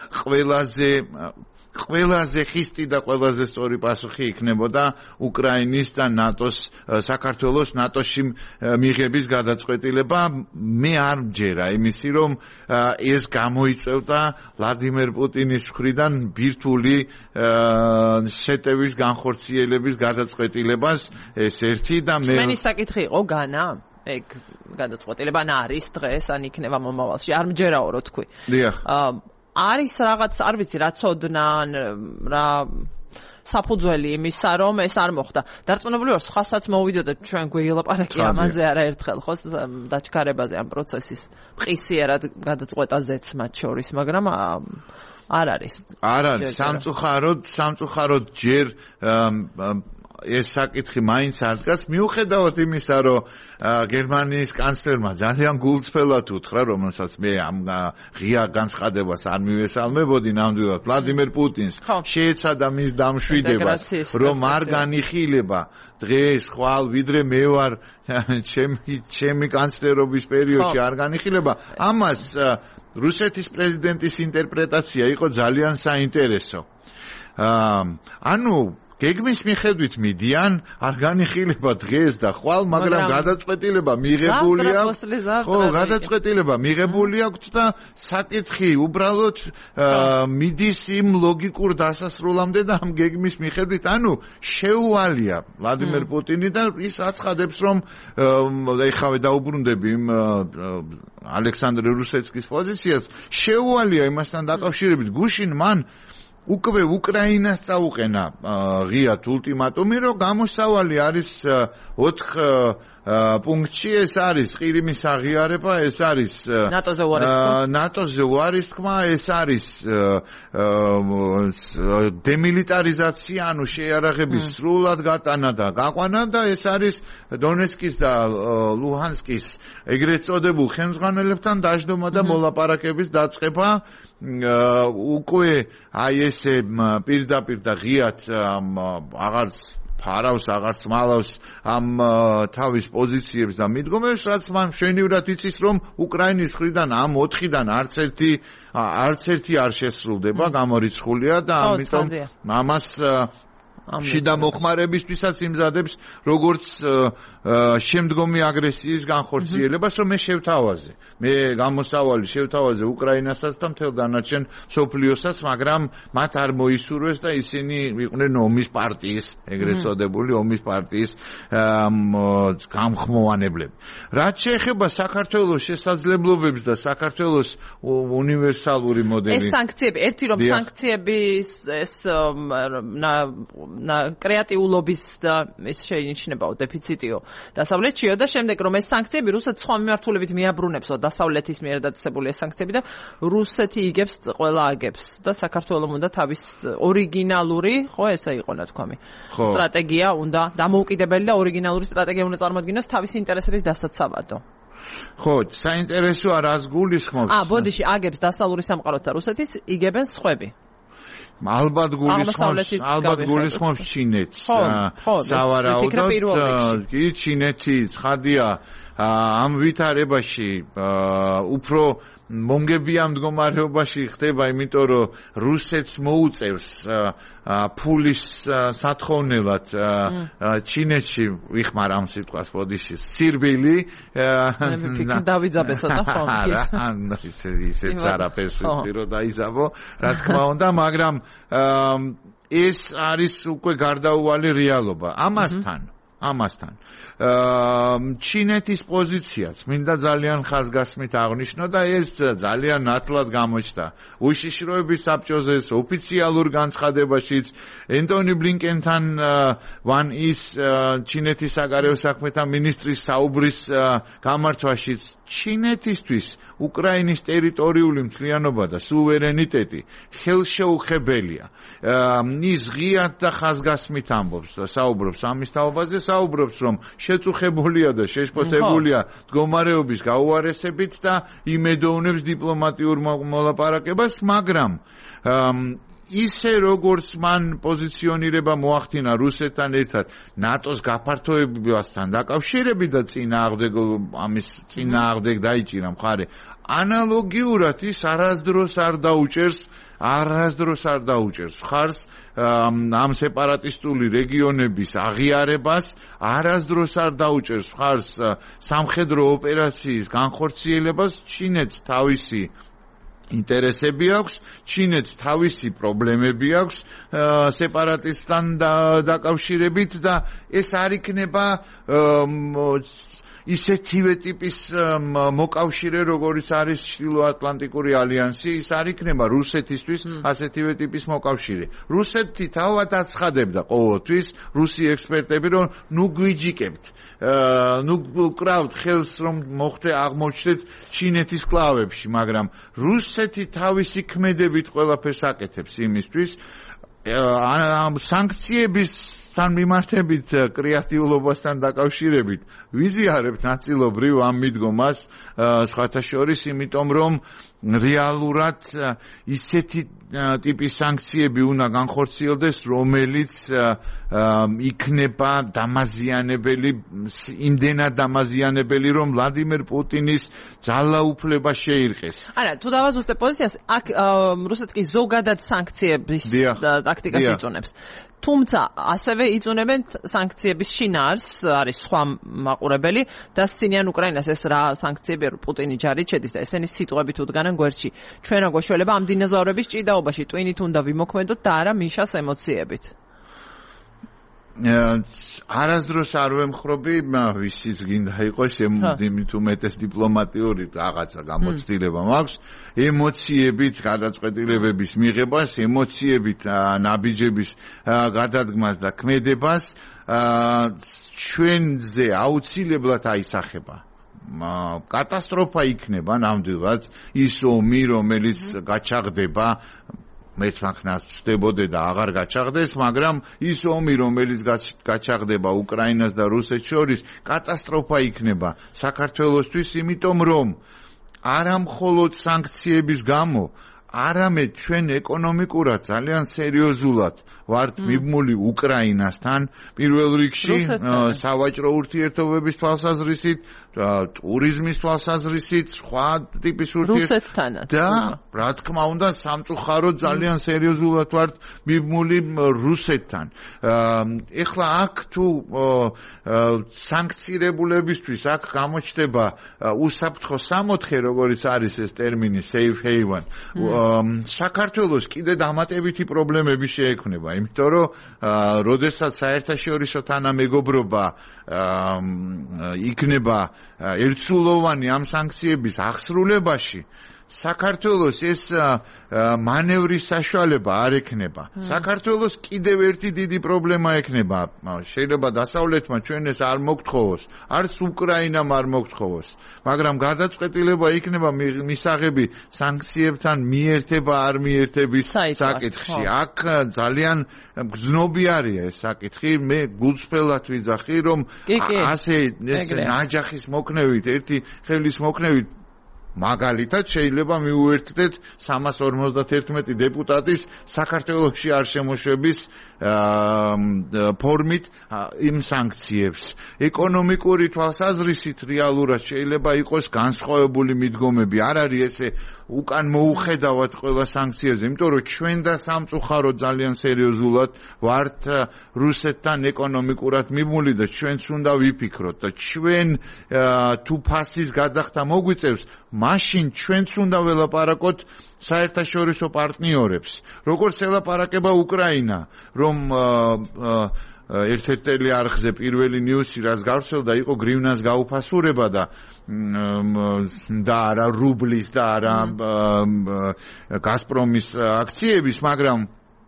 S2: ყველაზე ხისტი და ყველაზე სწორი პასუხი იქნებოდა უკრაინის და ნატოს საქართველოს ნატოში მიღების გადაწყვეტილება. მე არ მჯერა იმისი, რომ ეს გამოიწვევდა ვლადიმერ პუტინის მხრიდან ბირთვული შეტევის განხორციელების გადაწყვეტილებას. ეს ერთი და მე
S1: მენის საკითხი იყო განა ეგ გადაწყვეტილება ან არის დღეს ან იქნება მომავალში. არ მჯერაო რო თქვი.
S2: დიახ.
S1: არის რაღაც, არ ვიცი, რა ცოდნა, რა საფუძველი იმისა, რომ ეს არ მოხდა. დარწმუნებული ვარ, სხვასაც მოვიდოდა ჩვენ გვეილაპარაკი ამაზე არაერთხელ, ხო, დაჩქარებაზე ამ პროცესის მყისიერად გადაწყვეტაზეც მათ შორის, მაგრამ არ არის.
S2: არ არის, სამწუხაროდ ჯერ ეს საკითხი მაინც არ დგას, მიუხედავად იმისა, რომ გერმანიის კანცლერმა ძალიან გულწრფელად უთხრა, რომელსაც მე ამ ღია განცხადებას არ მივესალმებოდი, ნამდვილად ვლადიმერ პუტინს შეეცადა მის დამშვიდებას, რომ არ განიხილება დღეს ხვალ ვიდრე მე ვარ ჩემი კანცლერობის პერიოდში არ განიხილება. ამას რუსეთის პრეზიდენტის ინტერპრეტაცია იყო ძალიან საინტერესო. ანუ გეგმის მიხედვით მიდიან, არ განიხილება დღეს და ხვალ, მაგრამ გადაწყვეტილება მიღებული აქვს. ხო, გადაწყვეტილება მიღებული აქვს და საკითხი უბრალოდ მიდის იმ ლოგიკურ დასასრულამდე და ამ გეგმის მიხედვით, ანუ შეუვალია ვლადიმერ პუტინი და ის აცხადებს, რომ ეხავე დაუბრუნდები იმ ალექსანდრე რუსეცკის პოზიციას, შეუვალია იმასთან დაკავშირებით გუშინ მან უკვე უკრაინას წაუყენა ღიად ულტიმატუმი, რომ გამოსავალი არის 4 პუნქტში, ეს არის ყირიმის აღიარება, ეს არის ნატოზე უარის თქმა, ეს არის დემილიტარიზაცია, ანუ შეიარაღების სრულად გატანა და გაყვანა და ეს არის დონეცკის და ლუჰანსკის ეგრეთ წოდებულ ხელმძღვანელებთან დაждდომა და მოლაპარაკების დაწყება. უკვე აი ესე პირდაპირ და ღიად აღარც ფარავს, აღარც მალავს ამ თავის პოზიციებს და მიდგომებს, რაც მან მშვენივრად იცის, რომ უკრაინის მხრიდან ამ 4-დან არც ერთი არ შესრულდება, გამორიცხულია და ამიტომ ამას შიდა მოხმარებისთვისაც იმზადებს როგორც შემდგომი აგრესიის განხორციელებას, რომ მე შევთავაზე. მე გამოსავალი შევთავაზე უკრაინასაც და მთელ დანარჩენ მსოფლიოსაც, მაგრამ მათ არ მოისურვეს და ისინი იყვნენ ომის პარტიის, ეგრეთ წოდებული ომის პარტიის გამხმოვანებლები. რაც შეეხება საქართველოს შესაძლებლობებს და საქართველოს უნივერსალური მოდელი.
S1: ეს სანქციები, ერთი რომ სანქციების ეს კრეატიულობის და ეს შეინიშნებაო დეფიციტიო დასავლეთშიო და შემდეგ რომ ეს სანქციები რუსეთს სხვა მიმართულებით მიაბრუნებსო დასავლეთის მიერ დაწესებული ეს სანქციები და რუსეთი იგებს ყველა აგებს და საქართველოს უნდა თავის ორიგინალური ხო ესა იყო ნათქვამი სტრატეგია უნდა დამოუკიდებელი და ორიგინალური სტრატეგია უნდა წარმოადგინოს თავის ინტერესების დასაცავადო.
S2: ხო, საინტერესოა რას გულისხმობს.
S1: ბოდიში აგებს დასავლური სამყაროც და რუსეთის იგებენ სხვები.
S2: ალბათ გულისხმობს ჩინეთს. სავარაუდოდ კი ჩინეთი ცხადია ამ ვითარებაში უფრო მომგებიან მდგომარეობაში ხდება, იმიტომ რომ რუსეთს მოუწევს ფულის სათხოვნელად ჩინეთში ვიხმარ ამ სიტყვას ბოდიში სირბილი
S1: დავიძაბე ცოტა ხომ
S2: ისე არაფერს ვიტყვი რომ დაიზაბო რა თქმა უნდა, მაგრამ ეს არის უკვე გარდაუვალი რეალობა. ამასთან ჩინეთის პოზიციაც მინდა ძალიან ხაზგასმით აღნიშნო და ეს ძალიან ნათლად გამოჩნდა უშიშროების საბჭოზე, ოფიციალურ განცხადებაშიც ენტონი ბლინკენთან ვან ის ჩინეთის საგარეო საქმეთა მინისტრის საუბრის გამართვაშიც ჩინეთისთვის უკრაინის ტერიტორიული მთლიანობა და სუვერენიტეტი ხელშეუხებელია. ის ღიად და ხაზგასმით ამბობს და საუბრობს ამის თაობაზე, საუბრობს რომ შეწუხებულია და შეშფოთებულია მდგომარეობის გაუარესებით და იმედოვნებს დიპლომატიურ მოლაპარაკებას, მაგრამ ისე როგორც მან პოზიციონირება მოახდინა რუსეთთან ერთად ნატოს გაფართოებასთან დაკავშირებით და ამის წინააღმდეგ დაიჭირა მხარე, ანალოგიურად ის არასდროს არ დაუჭერს მხარს ამ სეპარატისტული რეგიონების აღიარებას, არასდროს არ დაუჭერს მხარს სამხედრო ოპერაციის განხორციელებას. ჩინეთს თავისი ინტერესები აქვს, ჩინეთს თავისი პრობლემები აქვს სეპარატისტთან დაკავშირებით და ეს არ იქნება ისეთივე ტიპის მოკავშირე, როგორიც არის ჩრდილოატლანტიკური ალიანსი, ის არ იქნება რუსეთისთვის ასეთივე ტიპის მოკავშირე. რუსეთი თავად აცხადებდა ყოველთვის, რუსი ექსპერტები, რომ ნუ გვიჯიკებთ, ნუ კრავთ ხელს, რომ აღმოჩნდეთ ჩინეთის კლავებში, მაგრამ რუსეთი თავისი ქმედებით ყველაფერს აკეთებს იმისთვის, სანქციების თან მიმართებით კრეატიულობასთან დაკავშირებით ვიზიარებთ ნაწილობრივ ამ მიდგომას სხვათა შორის, იმიტომ რომ რეალურად ისეთი ტიპის სანქციები უნდა განხორციელდეს, რომელიც იქნება დამაზიანებელი, იმდენად დამაზიანებელი, რომ ვლადიმერ პუტინის ძალაუფლება შეირყეს.
S1: არა, თუ დავაზუსტებ პოზიციას, აქ რუსეთი ზოგადად სანქციების ტაქტიკას იწონებს. თუმცა ასევე იწუნებენ სანქციების შინაარს, არის სხვა მაყურებელი და სცინიან უკრაინას ეს რა სანქციები პუტინი ჯარით შედის და ესენი სიტყვებით უდგანან გვერდში. ჩვენ რა გვეშველება ამ დინოზავრების ჭიდაობაში ტვინით უნდა ვიმოქმედოთ და არა მიშას ემოციებით.
S2: არასდროს არ ვემხრობი, ვისიც გინდა იყოს, იმით უმეტეს დიპლომატიური რაღაცა გამოცდილება მაქვს, ემოციებით გადაწყვეტილებების მიღებას, ემოციებით ნაბიჯების გადადგმას და ქმედებას ჩვენზე აუცილებლად აისახება. კატასტროფა იქნება ნამდვილად ის ომი, რომელიც გაჩაღდება მეც მაგნას ვწდებოდე და აღარ გაჩაღდეს, მაგრამ ის ომი, რომელიც გაჩაღდება უკრაინას და რუსეთს შორის, კატასტროფა იქნება საქართველოსთვის, იმიტომ რომ არა მხოლოდ სანქციების გამო, არამედ ჩვენ ეკონომიკურად ძალიან სერიოზულად ვართ მიბმული უკრაინასთან, პირველ რიგში სავაჭრო ურთიერთობების თვალსაზრისით, ტურიზმის თვალსაზრისით, სხვა ტიპის ურთიერთობებთან და რა თქმა უნდა სამწუხაროდ ძალიან სერიოზულად ვართ მიბმული რუსეთთან. ეხლა აქ თუ სანქცირებულებისთვის აქ გამოჩნდება უსაფრთხო სამოთხე, როგორც არის ეს ტერმინი safe haven, საქართველოს კიდე დამატებითი პრობლემები შეექმნება, იმიტომ რომ როდესაც საერთაშორისო თანამეგობრობა იქნება ერთსულოვანი ამ სანქციების აღსრულებაში, საქართველოს ეს მანევრის საშუალება არ ექნება. საქართველოს კიდევ ერთი დიდი პრობლემა ექნება. შეიძლება დასავლეთმა ჩვენ ეს არ მოგთხოვოს, არც უკრაინამ არ მოგთხოვოს, მაგრამ გადაწყვეტილება იქნება მისაღები სანქციებთან მიერთება არ მიერთების საკითხში. აქ ძალიან გზნობიარია ეს საკითხი. მე გულწრფელად ვიძახი, რომ ასე ნაჯახის მოქნევით, ერთი ხელის მოქნევით მაგალითად შეიძლება მიუერთდეთ 351 დეპუტატის საქართველოში არ შემოშვების ფორმით იმ სანქციებს. ეკონომიკური თვალსაზრისით რეალურად შეიძლება იყოს განსხვავებული მიდგომები. არ არის ესე უკან მოუხედავად ყველა სანქციაზე, იმიტომ რომ ჩვენ და სამწუხაროდ ძალიან სერიოზულად ვართ რუსეთთან ეკონომიკურად მიბმული და ჩვენც უნდა ვიფიქროთ და ჩვენ თუ ფასის გადახდა მოგვიწევს, მაშინ ჩვენც უნდა ველაპარაკოთ საერთაშორისო პარტნიორებს. როგორც ელაპარაკება უკრაინა, რომ ერთ-ერთი არხზე პირველი ნიუსი რაც გავრცელდა იყო გრივნას გაუფასურება და არა რუბლის და არა გაზპრომის აქციების, მაგრამ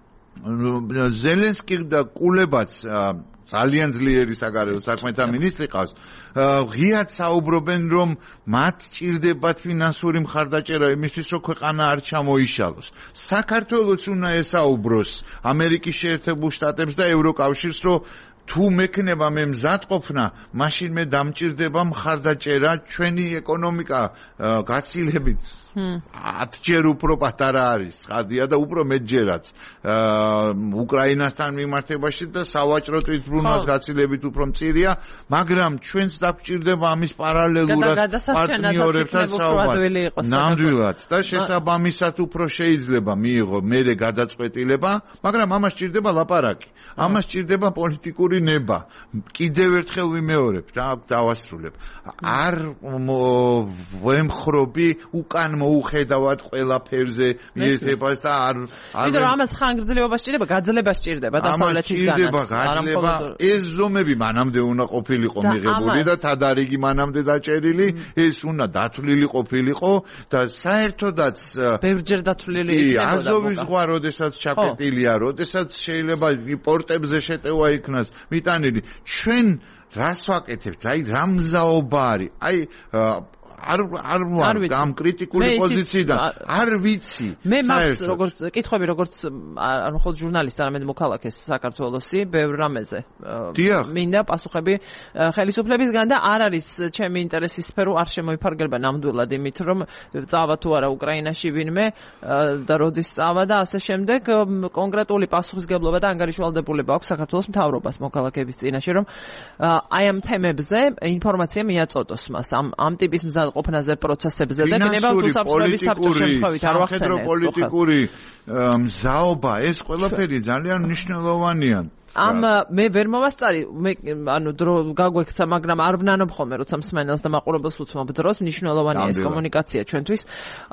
S2: ზელენსკი და კულებაც ძალიან ძლიერი საგარეო საქმეთა მინისტრი ყავს, ღიად საუბრობენ, რომ მათ ჭირდებათ ფინანსური მხარდაჭერა იმისთვის, რომ ქვეყანა არ ჩამოიშალოს. საქართველოს უნდა ესაუბროს ამერიკის შეერთებულ შტატებს და ევროკავშირს, რომ თუ მექნება მე მზადყოფნა, მაშინ მე დამჭირდება მხარდაჭერა ჩვენი ეკონომიკა გაცილებით 10 ჯერ უფრო პატარა არის ცხადია და უფრო მეტჯერაც უკრაინასთან მიმართებაში და სავაჭრო თვითმბრუნავს გაცილებით უფრო მწირია, მაგრამ ჩვენც დაგჭირდება ამის პარალელურად პარტნიორებთან საუბარი. ნამდვილად და შესაბამისად უფრო შეიძლება მიიღო მერე გადაწყვეტილება, მაგრამ ამას ჭირდება ლაპარაკი, ამას ჭირდება პოლიტიკური ნება. კიდევ ერთხელ ვიმეორებ და დავასრულებ. არ ვემხრობი უკან მოუხედავად ყველაფერზე მიერთებას და არ
S1: იმიტომ რომ ამას ხანგრძლივობა სჭირდება, გაძლება სჭირდება დასავლეთისგანაც.
S2: ეს ზომები მანამდე უნდა ყოფილიყო მიღებული და თადარიგი მანამდე დაჭერილი, ეს უნდა დათვლილი ყოფილიყო და საერთოდაც
S1: ბევრჯერ დათვლილი
S2: იქნებოდა. აზოვის ზღვა როდესაც ჩაპეტილია, როდესაც შეიძლება პორტებზე შეტევა იქნას მიტანილი, ჩვენ რას ვაკეთებთ? აი რა მზაობა არის? აი არ ვარ ამ კრიტიკული პოზიციიდან, არ ვიცი.
S1: მე მაქვს როგორც კითხვები, როგორც არ მხოლოდ ჟურნალისტი, არამედ მოქალაქეს საქართველოსი, ბევრ რამეზე. მინდა პასუხები ხელისუფლებისგან და არ არის ჩემი ინტერესის სფერო, არ შემოიფარგლება ნამდვილად იმით, რომ წავა თუ არა უკრაინაში ვინმე და როდის წავა და ასე შემდეგ. კონკრეტული პასუხისგებლობა და ანგარიშვალდებულება აქვს საქართველოს მთავრობას მოქალაქეების წინაშე, რომ აი ამ თემებზე ინფორმაცია მიაწოდოს მას, ამ ტიპის მზად უზრუნველყოფნაზე პროცესებზე და გნებავთ უსაფრთხოების საბჭოს შემთხვევით არ ვახსენეთ.
S2: პოლიტიკური მზაობა ეს ყველაფერი ძალიან მნიშვნელოვანია.
S1: მე ვერ მოვასწარი, დრო გაგვექცა, მაგრამ არ ვნანობ ხოლმე, როცა მსმენელს და მაყურებელს ვუცნობ დროს, მნიშვნელოვანია ეს კომუნიკაცია ჩვენთვის.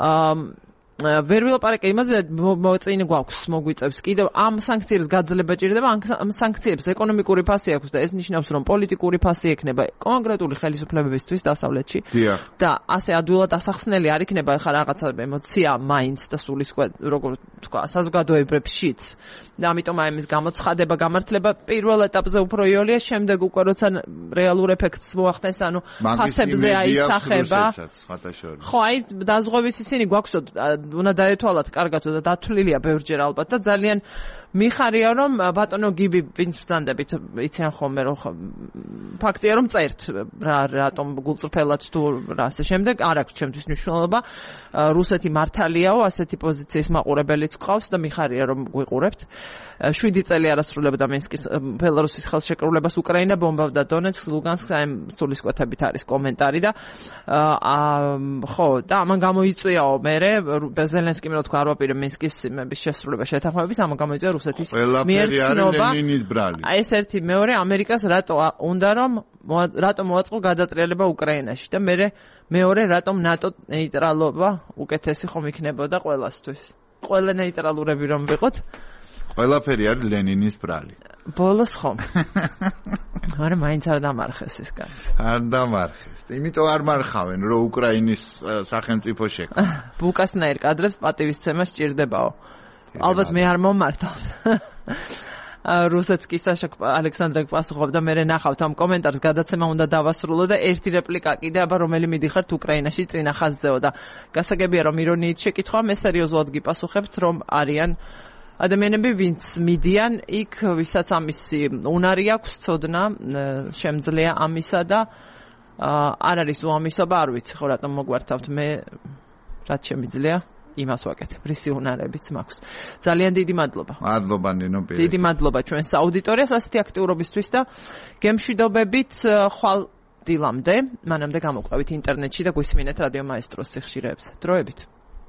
S1: ვერ ვილაპარაკე იმაზე, მოწინე გვაქვს, მოგვიწევს კიდევ ამ სანქციების გაძლება ჭირდება, ამ სანქციებს ეკონომიკური ფასი აქვს და ეს ნიშნავს, რომ პოლიტიკური ფასი ექნება კონკრეტული ხელისუფლებებისთვის დასავლეთში. და ასე ადვილად ასახსნელი არ იქნება ხა რაღაცა ემოცია მაინც და სულისკვეთ, როგორ თქვა, საზოგადოებებშიც. და ამიტომ აი ამის გამოცხადება, გამართლება პირველ ეტაპზე უფრო იოლია, შემდეგ უკვე როცა რეალურ ეფექტს მოახდენს, ანუ ფასებზე აისახება. ხო, აი დაზღვევის ისინი გვაქვს უნდა დაეთვალათ კარგად და დათვლილია ბევრჯერ ალბათ და ძალიან მიხარია რომ ბატონო გიბი ვინც ბრძანდებით იციან ხოლმე რომ ფაქტია რომ წერთ რატომ გულწრფელად თუ რა ასე შემდეგ არ აქვს ჩემთვის მნიშვნელობა რუსეთი მართალიაო ასეთი პოზიციის მაყურებელიც ყავს და მიხარია რომ გვიყურებთ 7 წელი არასრულებდა მინსკის ბელარუსის ხელშეკრულებას უკრაინა ბომბავდა დონეცკს ლუგანსკს აი სულისკვეთებით არის კომენტარი და ხო და ამან გამოიწვიაო მერე ზელენსკიმ რა თქვა არ ვაპირე მინსკის იმების შესრულება შეთანხმების ამან გამოიწვია რუსეთის მიერ ცნობა აი ეს ერთი მეორე ამერიკას რატომ მოაწყო გადატრიალება უკრაინაში და მეორე რატომ ნატო ნეიტრალობა უკეთესი ხომ იქნებოდა ყველასთვის ყველა ნეიტრალურები რომ ვიყოთ
S2: ყველაფერი არის ლენინის ბრალი
S1: ბოლოს ხომ არა მაინც არ დამარხეს ეს კაცი
S2: არ დამარხეს იმიტომ არ მარხავენ რომ უკრაინის სახელმწიფო შექმნა
S1: ბუკასნაირ კადრებს პატივისცემა სჭირდებაო ალბათ მე არ მომართავ რუსეთს კი საშაკ ალექსანდრე პასუხობდა მე ნახავთ ამ კომენტარს გადაცემა უნდა დავასრულო და ერთი რეპლიკა კიდე აბა რომელი მიდიხართ უკრაინაში წინა ხაზზეო და გასაგებია რომ ირონიით შეკითხვა მე სერიოზულად გიპასუხებთ რომ არიან ადამიანები ვინც მიდიან იქ ვისაც ამისი უნარი აქვს ცოდნა შემძლეა ამისა და არ არის უამისობა არ ვიცი ხო რატომ მოგვართავთ მე რაც შემიძლია იმას ვაკეთებ რისი უნარებიც მაქვს ძალიან დიდი მადლობა
S2: მადლობა ნინო პირი
S1: დიდი მადლობა ჩვენს აუდიტორიას ასეთი აქტიურობისთვის და გემშვიდობებით ხვალ დილამდე მანამდე გამოყვებით ინტერნეტში და გვისმინეთ რადიო მაესტროს სიხშირეებზე დროებით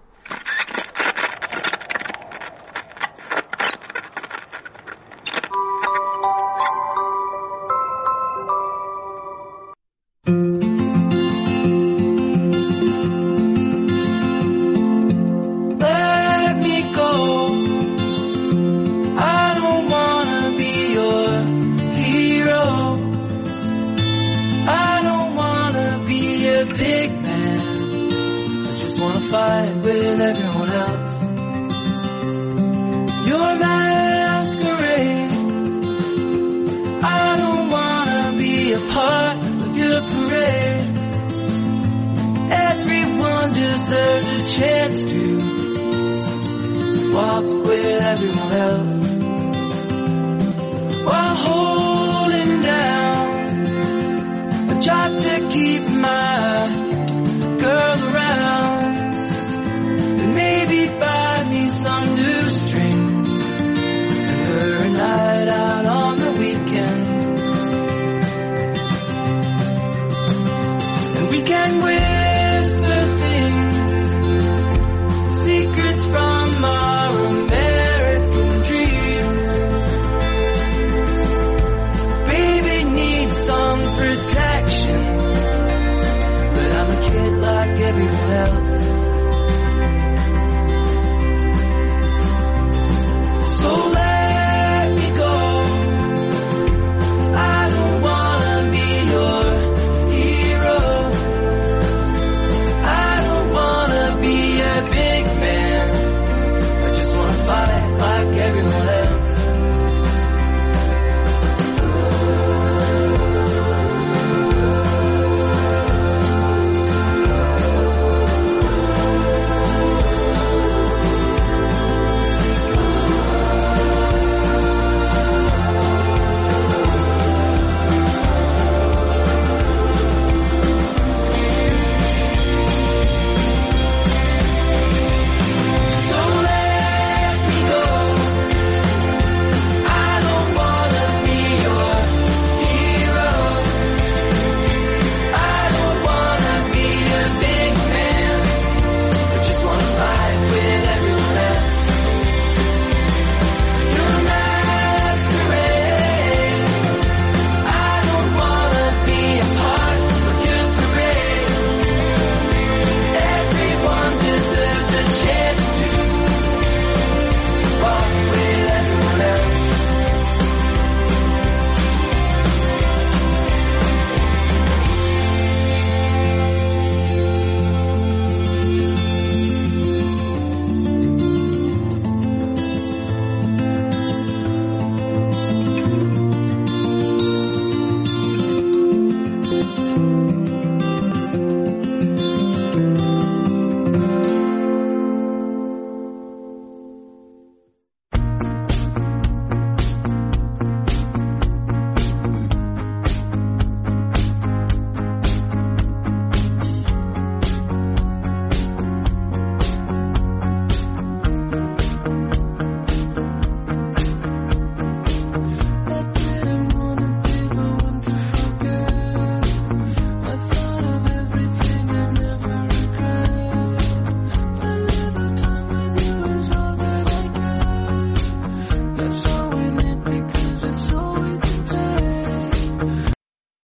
S5: fight with everyone else. Your masquerade. I don't wanna be a part of your parade. Everyone deserves a chance to walk with everyone else while holding down. I tried to keep my girl around. Maybe buy me some new strings and her a night out on the weekend. And we can whisper things, secrets from our American dreams. Baby needs some protection, but I'm a kid like everyone else.